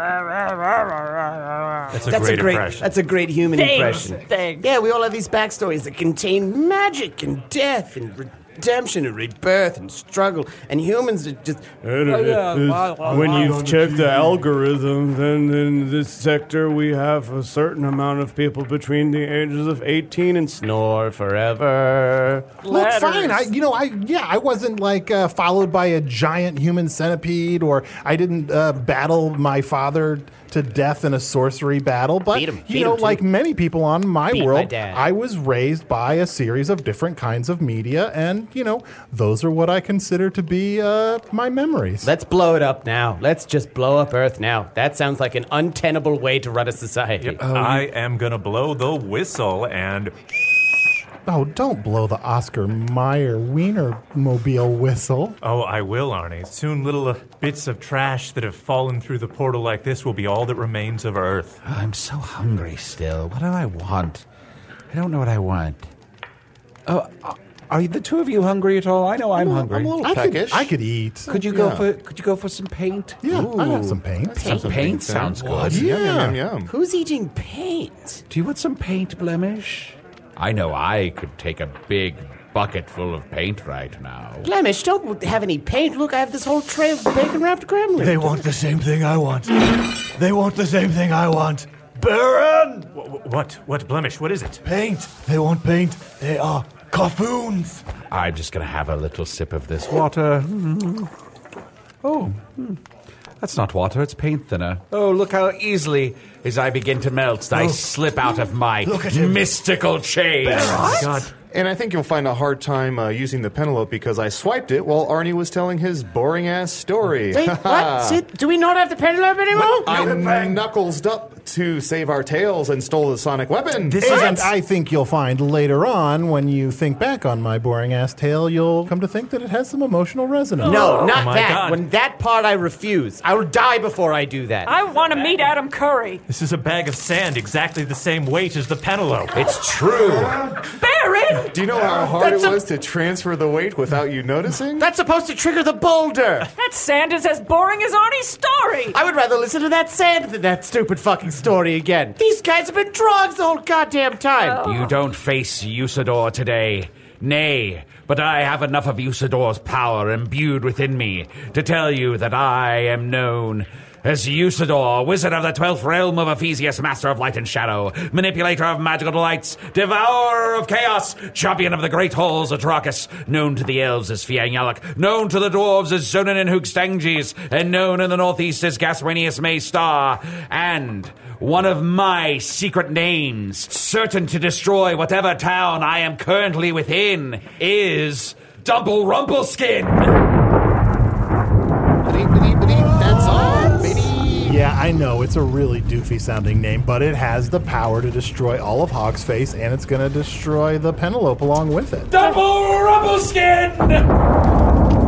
a that's great a great impression. That's a great human Thanks, impression. thanks. Yeah, we all have these backstories that contain magic and death and redemption and rebirth and struggle, and humans are just... When you check the algorithm, then in this sector we have a certain amount of people between the ages of eighteen and snore forever. Well, it's fine. I, you know, I yeah, I wasn't like uh, followed by a giant human centipede, or I didn't uh, battle my father to death in a sorcery battle. But Beat him. you Beat know, him, like too. many people on my Beat my world, dad. I was raised by a series of different kinds of media, and you know, those are what I consider to be uh, my memories. Let's blow it up now. Let's just blow up Earth now. That sounds like an untenable way to run a society. Yep. I am going to blow the whistle and... Oh, don't blow the Oscar Mayer Wienermobile whistle. Oh, I will, Arnie. Soon little uh, bits of trash that have fallen through the portal like this will be all that remains of Earth. Oh, I'm so hungry still. What do I want? I don't know what I want. Oh, are the two of you hungry at all? I know I'm, I'm hungry. I'm a little I could, peckish. I could eat. Could you go Yeah. for Could you go for some paint? Yeah, Ooh. I have some paint. Some Some paint paint sounds sounds good. Yeah. Yum, yum, yum. Who's eating paint? Do you want some paint, Blemish? I know I could take a big bucket full of paint right now. Blemish, don't have any paint. Look, I have this whole tray of bacon-wrapped gremlins. They want the same thing I want. They want the same thing I want. Baron! Wh- What? What, Blemish? What is it? Paint. They want paint. They are coffoons. I'm just going to have a little sip of this water. Oh, hmm. That's not water, it's paint thinner. Oh, look how easily, as I begin to melt, I slip out of my Look at him. mystical chains. Oh, God. And I think you'll find a hard time uh, using the Penelope because I swiped it while Arnie was telling his boring-ass story. Wait, what? See, do we not have the Penelope anymore? I knuckled up to save our tails and stole the sonic weapon. This and I think you'll find later on, when you think back on my boring-ass tale, you'll come to think that it has some emotional resonance. No, not my that. God. When that part I refuse. I will die before I do that. I want to meet Adam Curry. This is a bag of sand exactly the same weight as the Penelope. It's true. Baron! Do you know how hard That's it a- was to transfer the weight without you noticing? That's supposed to trigger the boulder. That sand is as boring as Arnie's story. I would rather listen to that sand than that stupid fucking story again. These guys have been drugs the whole goddamn time. You don't face Usador today. Nay, but I have enough of Usador's power imbued within me to tell you that I am known as Usador, wizard of the twelfth realm of Ephesius, master of light and shadow, manipulator of magical delights, devourer of chaos, champion of the great halls of Trakus, known to the elves as Fiangyalak, known to the dwarves as Zonin and Hoogstangis, and known in the northeast as Gaswanius Maystar, and one of my secret names, certain to destroy whatever town I am currently within, is Dumble Rumpleskin. That's all, baby. Yeah, I know, it's a really doofy sounding name, but it has the power to destroy all of Hogsface, and it's going to destroy the Penelope along with it. Dumble Rumpleskin!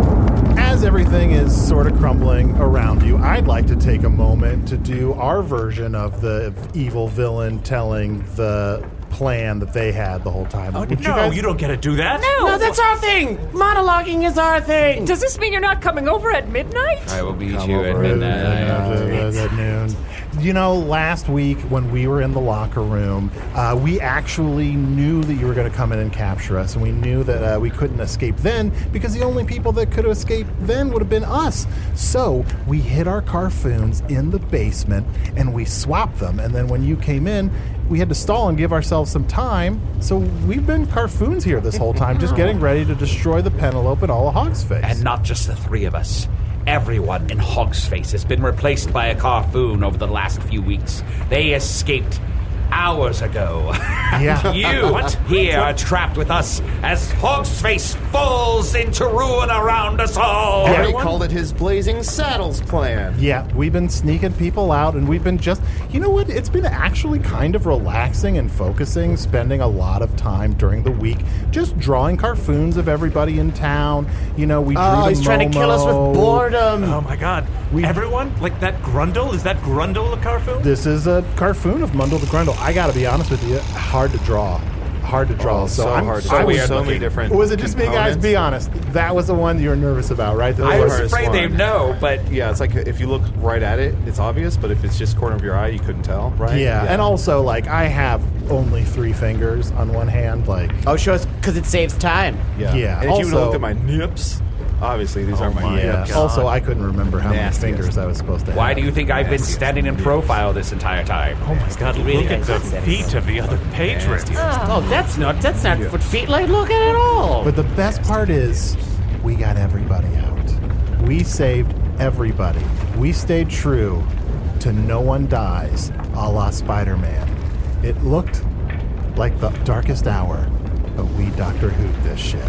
As everything is sort of crumbling around you, I'd like to take a moment to do our version of the evil villain telling the plan that they had the whole time. Oh, Would no, you, guys- you don't get to do that. No, no, that's our thing. Monologuing is our thing. Does this mean you're not coming over at midnight? I will meet Come you at over midnight. at noon. You know, last week when we were in the locker room, uh, we actually knew that you were going to come in and capture us, and we knew that uh, we couldn't escape then because the only people that could have escaped then would have been us. So we hid our Carfoons in the basement, and we swapped them, and then when you came in, we had to stall and give ourselves some time, so we've been Carfoons here this whole time, just getting ready to destroy the Penelope and all of Hogsface. And not just the three of us. Everyone in Hogsface has been replaced by a Carfoon over the last few weeks. They escaped hours ago. Yeah. You What? here are trapped with us as Hogsface falls into ruin around us all. Yeah, he called it his Blazing Saddles plan. Yeah, we've been sneaking people out, and we've been just, you know what, it's been actually kind of relaxing and focusing, spending a lot of time during the week just drawing Carfoons of everybody in town. You know, we drew Oh, the he's trying to kill us with Momo. boredom. Oh my God! We- Everyone, like that Grundle? Is that Grundle a Carfoon? This is a Carfoon of Mundle the Grundle. I gotta be honest with you, hard to draw. Hard to draw. Oh, so so I'm, hard to I draw. was, So many different Was it just me, guys? components. Be honest. That was the one you were nervous about, right? That I was hardest afraid one. they'd know, but Yeah, it's like if you look right at it, it's obvious, but if it's just corner of your eye, you couldn't tell, right? Yeah, and also, like, I have only three fingers on one hand, like... Oh, sure, because it saves time. Yeah. Yeah, And if you would also- have looked at my nips, obviously these are my Yeah. nips. Also, I couldn't remember how Nastiest. many fingers I was supposed to have. why do you think I've been standing in profile this entire time? Oh my God! really Look at the nice. feet of the other patrons. Oh, that's not that's not what feet like look at at all. But the best part is, we got everybody out. We saved everybody. We stayed true to no one dies, a la Spider-Man. It looked like the darkest hour, but we Doctor Who'd this shit.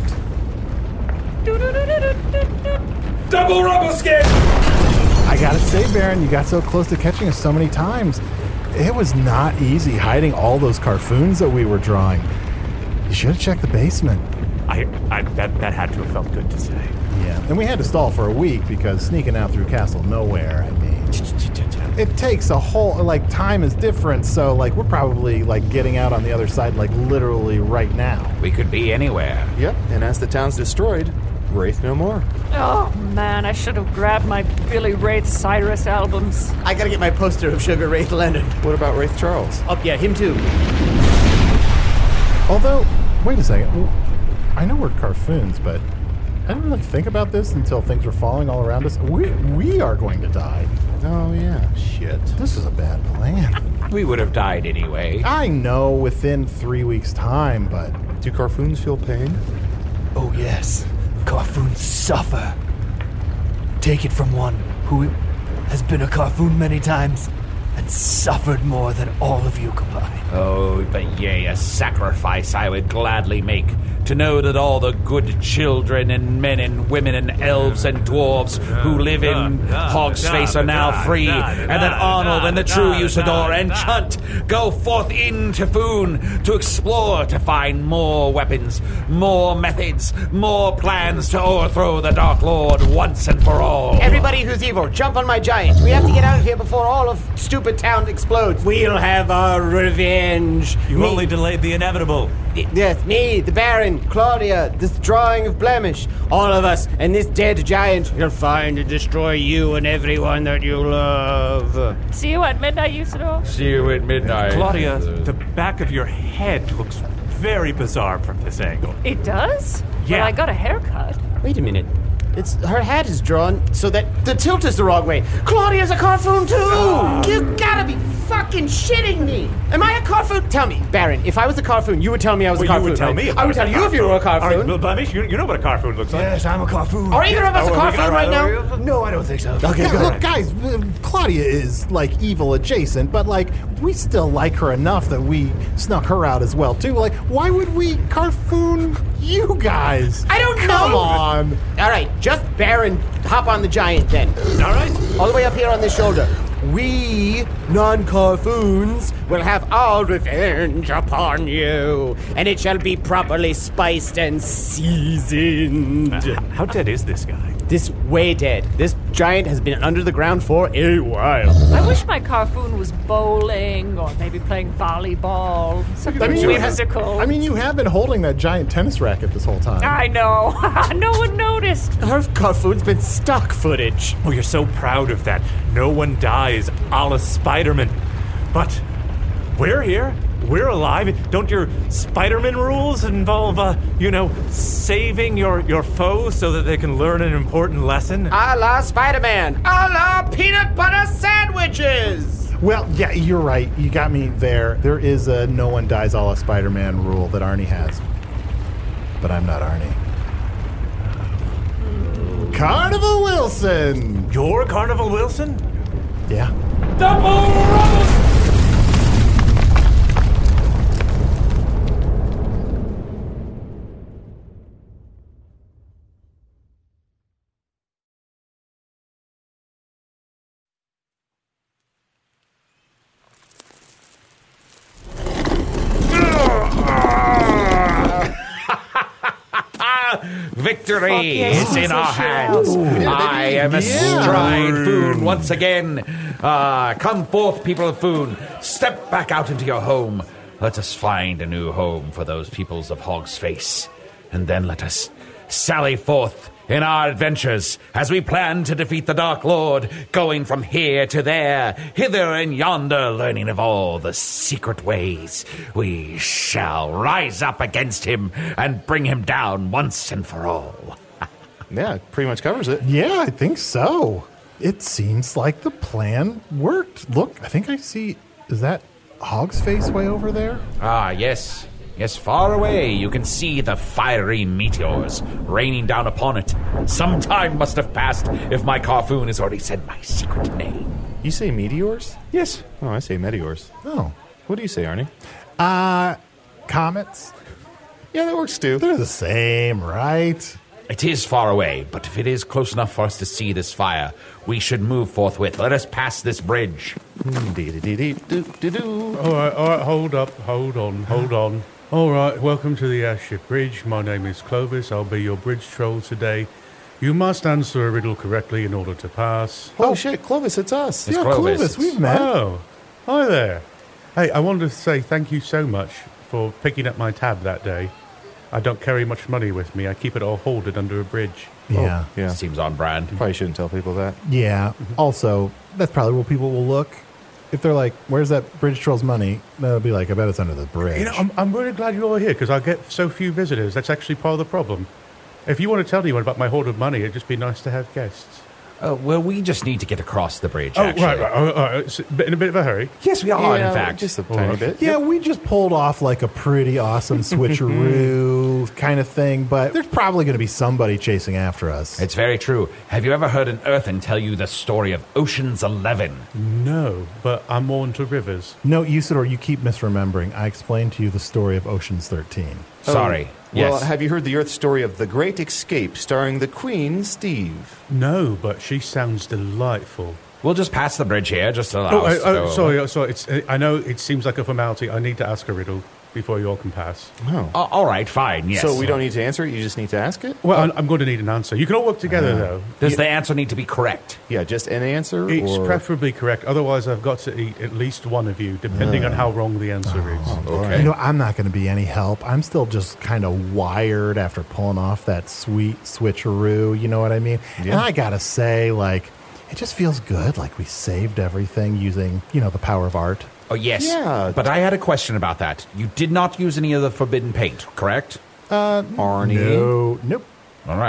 Double Rumpleskin! I gotta say, Baron, you got so close to catching us so many times. It was not easy hiding all those Carfoons that we were drawing. You should have checked the basement. I, I that that had to have felt good to say. Yeah, and we had to stall for a week because sneaking out through Castle Nowhere, I mean, it takes a whole, like, time is different, so, like, we're probably, like, getting out on the other side, like, literally right now. We could be anywhere. Yep, and as the town's destroyed, Wraith no more. Oh, man, I should have grabbed my Billy Wraith Cyrus albums. I gotta get my poster of Sugar Ray Leonard. What about Wraith Charles? Oh, yeah, him too. Although, wait a second. Well, I know we're Carfoons, but I didn't really think about this until things were falling all around us. We, we are going to die. Oh, yeah. Shit. This is a bad plan. We would have died anyway. I know within three weeks' time, but... Do Carfoons feel pain? Oh, yes. Carfoons suffer. Take it from one who has been a Carfoon many times and suffered more than all of you combined. Oh, but yea, a sacrifice I would gladly make to know that all the good children and men and women and elves and dwarves who live in Hogsface are now free, and that Arnold and the true Usador and Chunt go forth into Foon to explore, to find more weapons, more methods, more plans to overthrow the Dark Lord once and for all. Everybody who's evil, jump on my giant. We have to get out of here before all of stupid town explodes. We'll have our revenge. You Me- only delayed the inevitable. Yes, me, the Baron, Claudia, this drawing of Blemish, all of us, and this dead giant. He'll find and destroy you and everyone that you love. See you at midnight, Usador? See you at midnight. Claudia, the back of your head looks very bizarre from this angle. It does? Yeah. Well, I got a haircut. Wait a minute. It's her head is drawn so that the tilt is the wrong way. Claudia's a Carfoon too. Oh. You gotta be fucking shitting me. Am I a Carfoon? Tell me, Baron. If I was a Carfoon, you would tell me I was well, a Carfoon. You would tell right? me. If I, I would tell you Carfoon. if you were a Carfoon. All right, well, Blemish, you, you know what a Carfoon looks like. Yes, I'm a Carfoon. Are either of us yes. a Carfoon right now? No, I don't think so. Okay, go look, ahead. guys, uh, Claudia is like evil adjacent, but like we still like her enough that we snuck her out as well too. Like, why would we Carfoon you guys? I don't Come know. Come on. All right, just Baron, hop on the giant then. All right. All the way up here on this shoulder. We, non-Carfoons, will have all revenge upon you, and it shall be properly spiced and seasoned. Uh, how dead is this guy? This way dead. This giant has been under the ground for a while. I wish my Carfoon was bowling or maybe playing volleyball. Something I mean, you have- musical. I mean, you have been holding that giant tennis racket this whole time. I know. No one noticed. Her Carfoon's been stock footage. Oh, you're so proud of that. No one dies, a la Spider-Man. But we're here. We're alive. Don't your Spider-Man rules involve, uh, you know, saving your, your foes so that they can learn an important lesson? A la Spider-Man. A la peanut butter sandwiches. Well, yeah, you're right. You got me there. There is a no one dies a la Spider-Man rule that Arnie has. But I'm not Arnie. Carnival Wilson! You're Carnival Wilson? Yeah. Double Rose! Victory is in our hands. I am astride Foon once again. Uh, come forth, people of Foon. Step back out into your home. Let us find a new home for those peoples of Hog's Face. And then let us sally forth in our adventures as we plan to defeat the Dark Lord, going from here to there, hither and yonder, learning of all the secret ways. We shall rise up against him and bring him down once and for all. Yeah, it pretty much covers it. Yeah, I think so. It seems like the plan worked. Look, I think I see... Is that Hog's Face way over there? Ah, yes. Yes, far away you can see the fiery meteors raining down upon it. Some time must have passed if my Carfoon has already said my secret name. You say meteors? Yes. Oh, I say meteors. Oh. What do you say, Arnie? Uh, comets? Yeah, that works too. They're the same, right? It is far away, but if it is close enough for us to see this fire, we should move forthwith. Let us pass this bridge. All right, all right, hold up, hold on, hold on. All right, welcome to the Airship Bridge. My name is Clovis. I'll be your bridge troll today. You must answer a riddle correctly in order to pass. Oh, shit, Clovis, it's us. It's yeah, Clovis. Clovis, we've met. Oh, hi there. Hey, I wanted to say thank you so much for picking up my tab that day. I don't carry much money with me. I keep it all hoarded under a bridge. Yeah. Oh, yeah. Seems on brand. Probably shouldn't tell people that. Yeah. Also, that's probably where people will look. If they're like, where's that bridge troll's money? They'll be like, I bet it's under the bridge. You know, I'm, I'm really glad you're all here because I get so few visitors. That's actually part of the problem. If you want to tell anyone about my hoard of money, it'd just be nice to have guests. Uh, well, we just need to get across the bridge, Oh, actually. right, right. Oh, all right. It's in a bit of a hurry. Yes, we are, Yeah, in fact. just a All tiny right. bit. Yeah, we just pulled off like a pretty awesome switcheroo kind of thing, but there's probably going to be somebody chasing after us. It's very true. Have you ever heard an Earthen tell you the story of Ocean's Eleven? No, but I'm more into rivers. No, Usador, you keep misremembering. I explained to you the story of Ocean's thirteen. Sorry. Well, Yes. have you heard the Earth story of The Great Escape starring the Queen, Steve? No, but she sounds delightful. We'll just pass the bridge here, just to allow Oh, I, us to oh go. sorry, oh, sorry. It's, I know it seems like a formality. I need to ask a riddle before you all can pass. Oh. Uh, all right, fine, yes. So we don't need to answer it, you just need to ask it? Well, I'm, I'm going to need an answer. You can all work together, though. Does the answer need to be correct? Yeah, just an answer? It's or... preferably correct. Otherwise, I've got to eat at least one of you, depending on how wrong the answer is. Okay. You know, I'm not going to be any help. I'm still just kind of wired after pulling off that sweet switcheroo, you know what I mean? Yeah. And I got to say, like, it just feels good, like we saved everything using, you know, the power of art. Oh, yes. Yeah. But I had a question about that. You did not use any of the forbidden paint, correct? Uh, Arnie. No, nope. All right.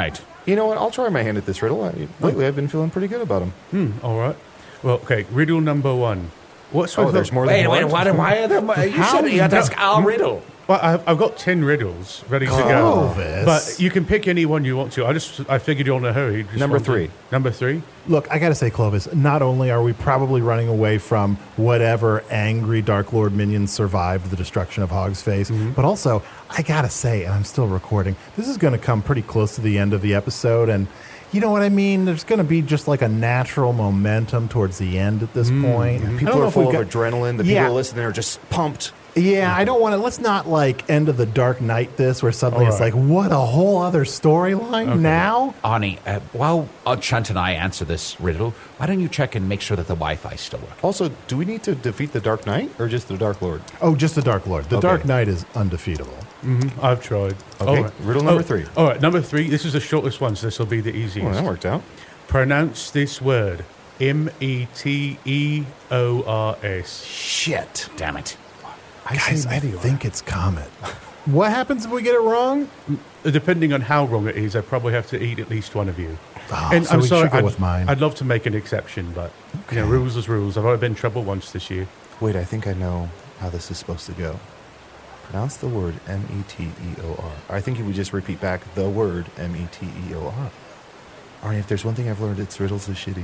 You know what? I'll try my hand at this riddle. I, lately, I've been feeling pretty good about them. Hmm, all right. Well, okay, riddle number one. What's Oh, there's more Wait, than wait, one? why, why are there more? You said you had to ask our riddle. Well, I've, I've got ten riddles ready to Clovis. go. But you can pick any one you want to. I just I figured you're in a hurry. Just Number wanted- three. Number three? Look, I gotta say, Clovis, not only are we probably running away from whatever angry Dark Lord minions survived the destruction of Hog's Face, Mm-hmm. but also, I gotta say, and I'm still recording, this is gonna come pretty close to the end of the episode, and you know what I mean? There's gonna be just like a natural momentum towards the end at this point. I don't People know are if we full of got- adrenaline. The Yeah. people listening are just pumped. Yeah, I don't want to. Let's not like end of the Dark Knight this, where suddenly All it's right. like, what a whole other storyline now. Arnie, uh, while uh, Chunt and I answer this riddle, why don't you check and make sure that the Wi-Fi still works? Also, do we need to defeat the Dark Knight or just the Dark Lord? Oh, just the Dark Lord. The Okay. Dark Knight is undefeatable. Mm-hmm. I've tried. Okay, All right. riddle number Oh, three. All right, number three. This is the shortest one, so this will be the easiest. Oh, that worked out. Pronounce this word. M E T E O R S. Shit. Damn it. I Guys, say I Meteor. think it's Comet. What happens if we get it wrong? Depending on how wrong it is, I probably have to eat at least one of you. Oh, so we should go I'd, with mine. I'd love to make an exception, but you know, rules is rules. I've already been in trouble once this year. Wait, I think I know how this is supposed to go. Pronounce the word M E T E O R. I think you would just repeat back the word M E T E O R. Arnie, if there's one thing I've learned, it's riddles are shitty.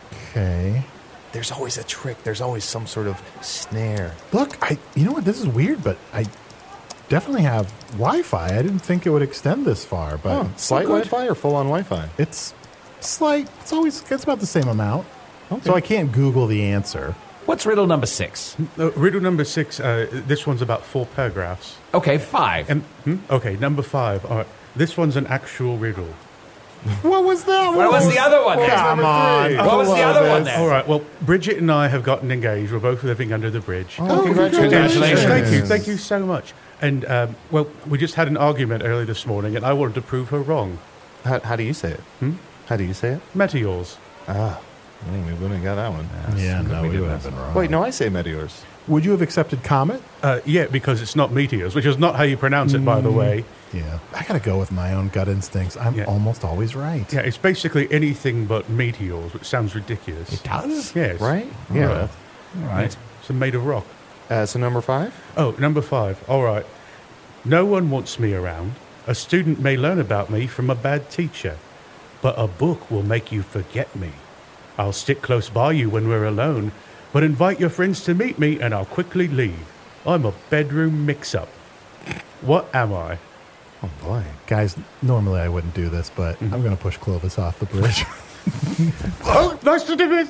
Okay. There's always a trick. There's always some sort of snare. Look, I. You know what? This is weird, but I definitely have Wi-Fi. I didn't think it would extend this far, but Oh, slight good. Wi-Fi or full-on Wi-Fi? It's slight. It's always. It's about the same amount. So I can't Google the answer. What's riddle number six? Uh, riddle number six. Uh, this one's about four paragraphs. Okay, five. And hmm? okay, number five. All right, this one's an actual riddle. What was that? What was the other one? Come there? on. What was the other one there? All right. Well, Bridget and I have gotten engaged. We're both living under the bridge. Oh, congratulations. Congratulations. Thank you. Thank you so much. And um, well, we just had an argument earlier this morning, and I wanted to prove her wrong. How, how do you say it? Hmm? How do you say it? Meteors. Ah, mm, we wouldn't have got that one. Yeah, no, we would have been wrong. Wait, no, I say meteors. Would you have accepted Comet? Uh, yeah, because it's not meteors, which is not how you pronounce it, by the way. Yeah, I gotta go with my own gut instincts. I'm Yeah. almost always right. Yeah, it's basically anything but meteors, which sounds ridiculous. It does? Yes. Right? All Yeah. right. All right. It's made of rock. Uh, so number five? Oh, number five. All right. No one wants me around. A student may learn about me from a bad teacher, but a book will make you forget me. I'll stick close by you when we're alone, but invite your friends to meet me and I'll quickly leave. I'm a bedroom mix-up. What am I? Oh, boy. Guys, normally I wouldn't do this, but Mm-hmm. I'm gonna push Clovis off the bridge. Oh, nice to do it.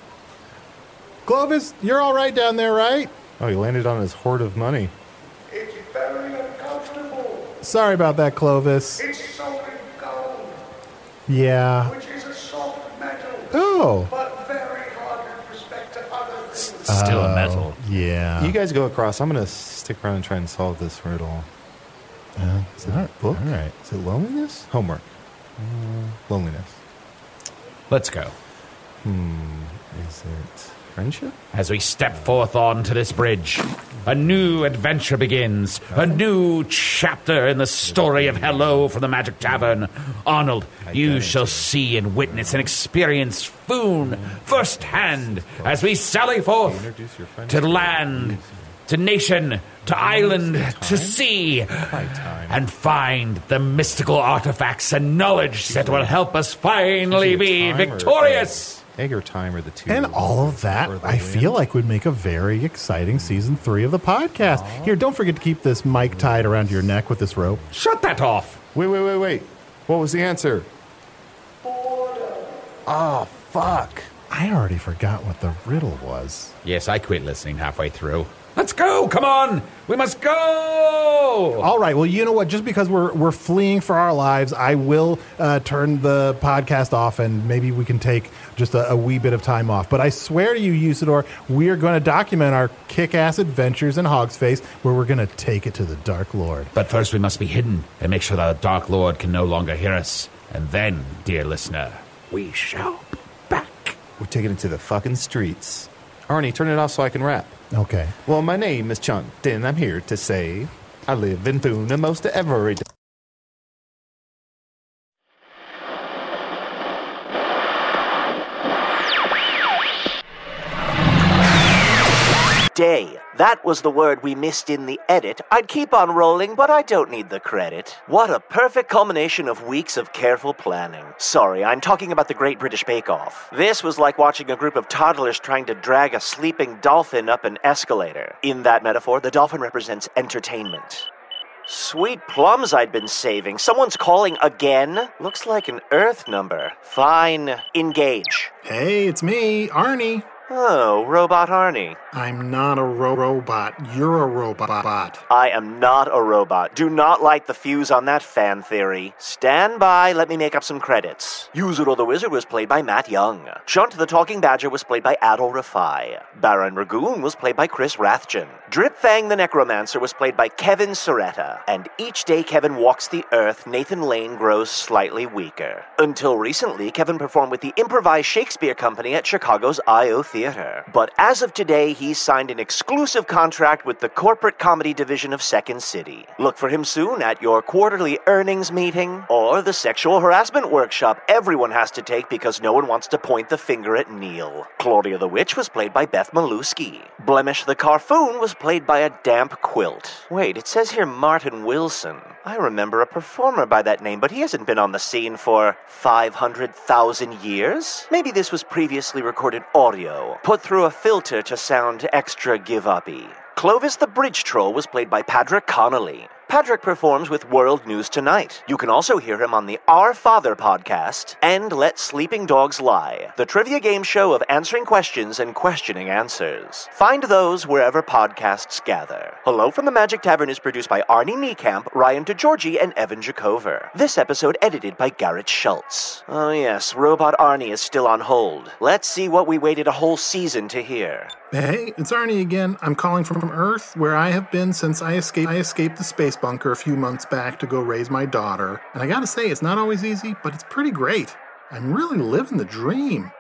Clovis, you're all right down there, right? Oh, he landed on his hoard of money. It's very uncomfortable. Sorry about that, Clovis. It's solid gold, Yeah. which is a soft metal, Oh. but very hard with respect to other things. Still a Oh, metal. Yeah. You guys go across. I'm going to stick around and try and solve this riddle. Uh, Is it all a right, book? all right. Is it loneliness? Homework. Uh, loneliness. Let's go. Hmm. Is it friendship? As we step forth onto this bridge, a new adventure begins. A new chapter in the story of Hello from the Magic Tavern. Arnold, you shall see and witness and experience Foon firsthand as we sally forth Introduce your friend. to land, to nation, to island, to sea, and find the mystical artifacts and knowledge that will help us finally be victorious. Egg or time are the two. And all of that, I feel like would make a very exciting season three of the podcast. Here, don't forget to keep this mic tied around your neck with this rope. Shut that off. Wait, wait, wait, wait. What was the answer? Oh, fuck. I already forgot what the riddle was. Yes, I quit listening halfway through. Let's go! Come on! We must go! All right. Well, you know what? Just because we're we're fleeing for our lives, I will uh, turn the podcast off, and maybe we can take just a, a wee bit of time off. But I swear to you, Usador, we are going to document our kick-ass adventures in Hog's Face, where we're going to take it to the Dark Lord. But first we must be hidden and make sure that the Dark Lord can no longer hear us. And then, dear listener, we shall be back. We're taking it to the fucking streets. Arnie, turn it off so I can rap. Okay. Well, my name is Chunt, and I'm here to say I live in Foon most every day. day. That was the word we missed in the edit. I'd keep on rolling, but I don't need the credit. What a perfect culmination of weeks of careful planning. Sorry, I'm talking about the Great British Bake Off. This was like watching a group of toddlers trying to drag a sleeping dolphin up an escalator. In that metaphor, the dolphin represents entertainment. Sweet plums I'd been saving. Someone's calling again? Looks like an Earth number. Fine. Engage. Hey, it's me, Arnie. Oh, Robot Arnie. I'm not a ro- robot. You're a robot. I am not a robot. Do not light the fuse on that fan theory. Stand by, let me make up some credits. Yuzuru the Wizard was played by Matt Young. Chunt the Talking Badger was played by Adol Rafai. Baron Ragoon was played by Chris Rathjen. Drip Fang the Necromancer was played by Kevin Soretta. And each day Kevin walks the earth, Nathan Lane grows slightly weaker. Until recently, Kevin performed with the Improvised Shakespeare Company at Chicago's I O Theater. But as of today, he's signed an exclusive contract with the corporate comedy division of Second City. Look for him soon at your quarterly earnings meeting or the sexual harassment workshop everyone has to take because no one wants to point the finger at Neil. Claudia the Witch was played by Beth Malusky. Blemish the Carfoon was played by a damp quilt. Wait, it says here Martin Wilson. I remember a performer by that name, but he hasn't been on the scene for five hundred thousand years? Maybe this was previously recorded audio, put through a filter to sound extra give-uppy. Clovis the Bridge Troll was played by Patrick Connolly. Patrick performs with World News Tonight. You can also hear him on the Our Father podcast and Let Sleeping Dogs Lie, the trivia game show of answering questions and questioning answers. Find those wherever podcasts gather. Hello from the Magic Tavern is produced by Arnie Niekamp, Ryan DeGiorgi, and Evan Jacover. This episode edited by Garrett Schultz. Oh yes, Robot Arnie is still on hold. Let's see what we waited a whole season to hear. Hey, it's Arnie again. I'm calling from Earth, where I have been since I escaped I escaped the space bunker a few months back to go raise my daughter. And I gotta say, it's not always easy, but it's pretty great. I'm really living the dream.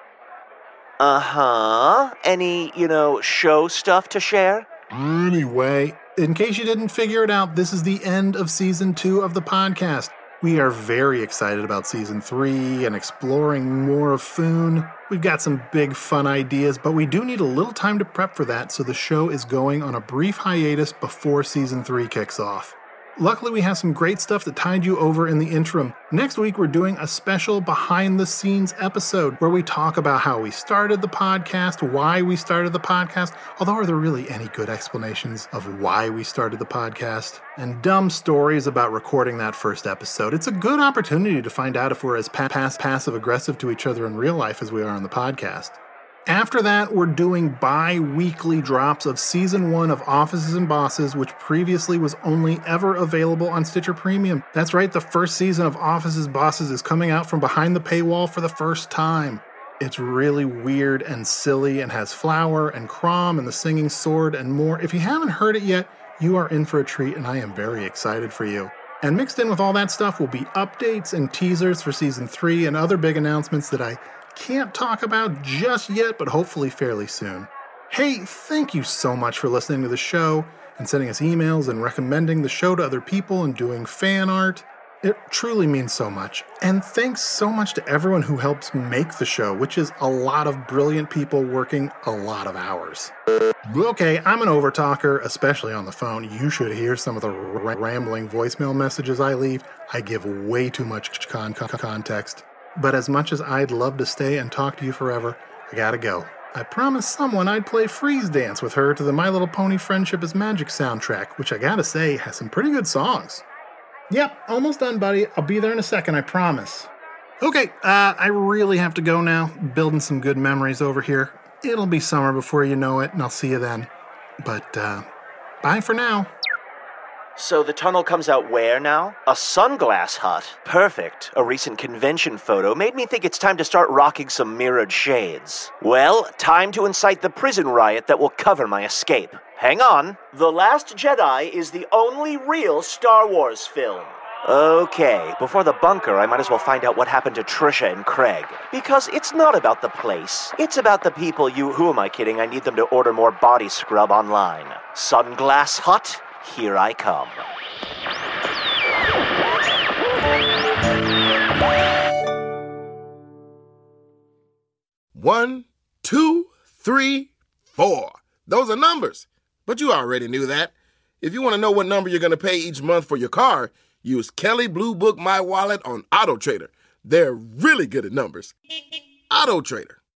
Uh-huh. Any, you know, show stuff to share? Anyway, in case you didn't figure it out, this is the end of season two of the podcast. We are very excited about season three and exploring more of Foon. We've got some big fun ideas, but we do need a little time to prep for that, so the show is going on a brief hiatus before season three kicks off. Luckily, we have some great stuff to tide you over in the interim. Next week, we're doing a special behind-the-scenes episode where we talk about how we started the podcast, why we started the podcast, although are there really any good explanations of why we started the podcast, and dumb stories about recording that first episode. It's a good opportunity to find out if we're as pa- pass- passive-aggressive to each other in real life as we are on the podcast. After that, we're doing bi-weekly drops of Season one of Offices and Bosses, which previously was only ever available on Stitcher Premium. That's right, the first season of Offices and Bosses is coming out from behind the paywall for the first time. It's really weird and silly and has Flower and Crom and the Singing Sword and more. If you haven't heard it yet, you are in for a treat, and I am very excited for you. And mixed in with all that stuff will be updates and teasers for Season three and other big announcements that I can't talk about just yet, but hopefully fairly soon. Hey, thank you so much for listening to the show and sending us emails and recommending the show to other people and doing fan art. It truly means so much. And thanks so much to everyone who helps make the show, which is a lot of brilliant people working a lot of hours. Okay, I'm an overtalker, especially on the phone. You should hear some of the r- rambling voicemail messages I leave. I give way too much con- con- context. But as much as I'd love to stay and talk to you forever, I gotta go. I promised someone I'd play Freeze Dance with her to the My Little Pony Friendship is Magic soundtrack, which I gotta say has some pretty good songs. Yep, almost done, buddy. I'll be there in a second, I promise. Okay, uh, I really have to go now. Building some good memories over here. It'll be summer before you know it, and I'll see you then. But, uh, bye for now. So the tunnel comes out where now? A sunglass hut. Perfect. A recent convention photo made me think it's time to start rocking some mirrored shades. Well, time to incite the prison riot that will cover my escape. Hang on. The Last Jedi is the only real Star Wars film. Okay, before the bunker, I might as well find out what happened to Trisha and Craig. Because it's not about the place. It's about the people you... Who am I kidding? I need them to order more body scrub online. Sunglass Hut? Here I come. One, two, three, four. Those are numbers. But you already knew that. If you want to know what number you're going to pay each month for your car, use Kelly Blue Book My Wallet on AutoTrader. They're really good at numbers. AutoTrader.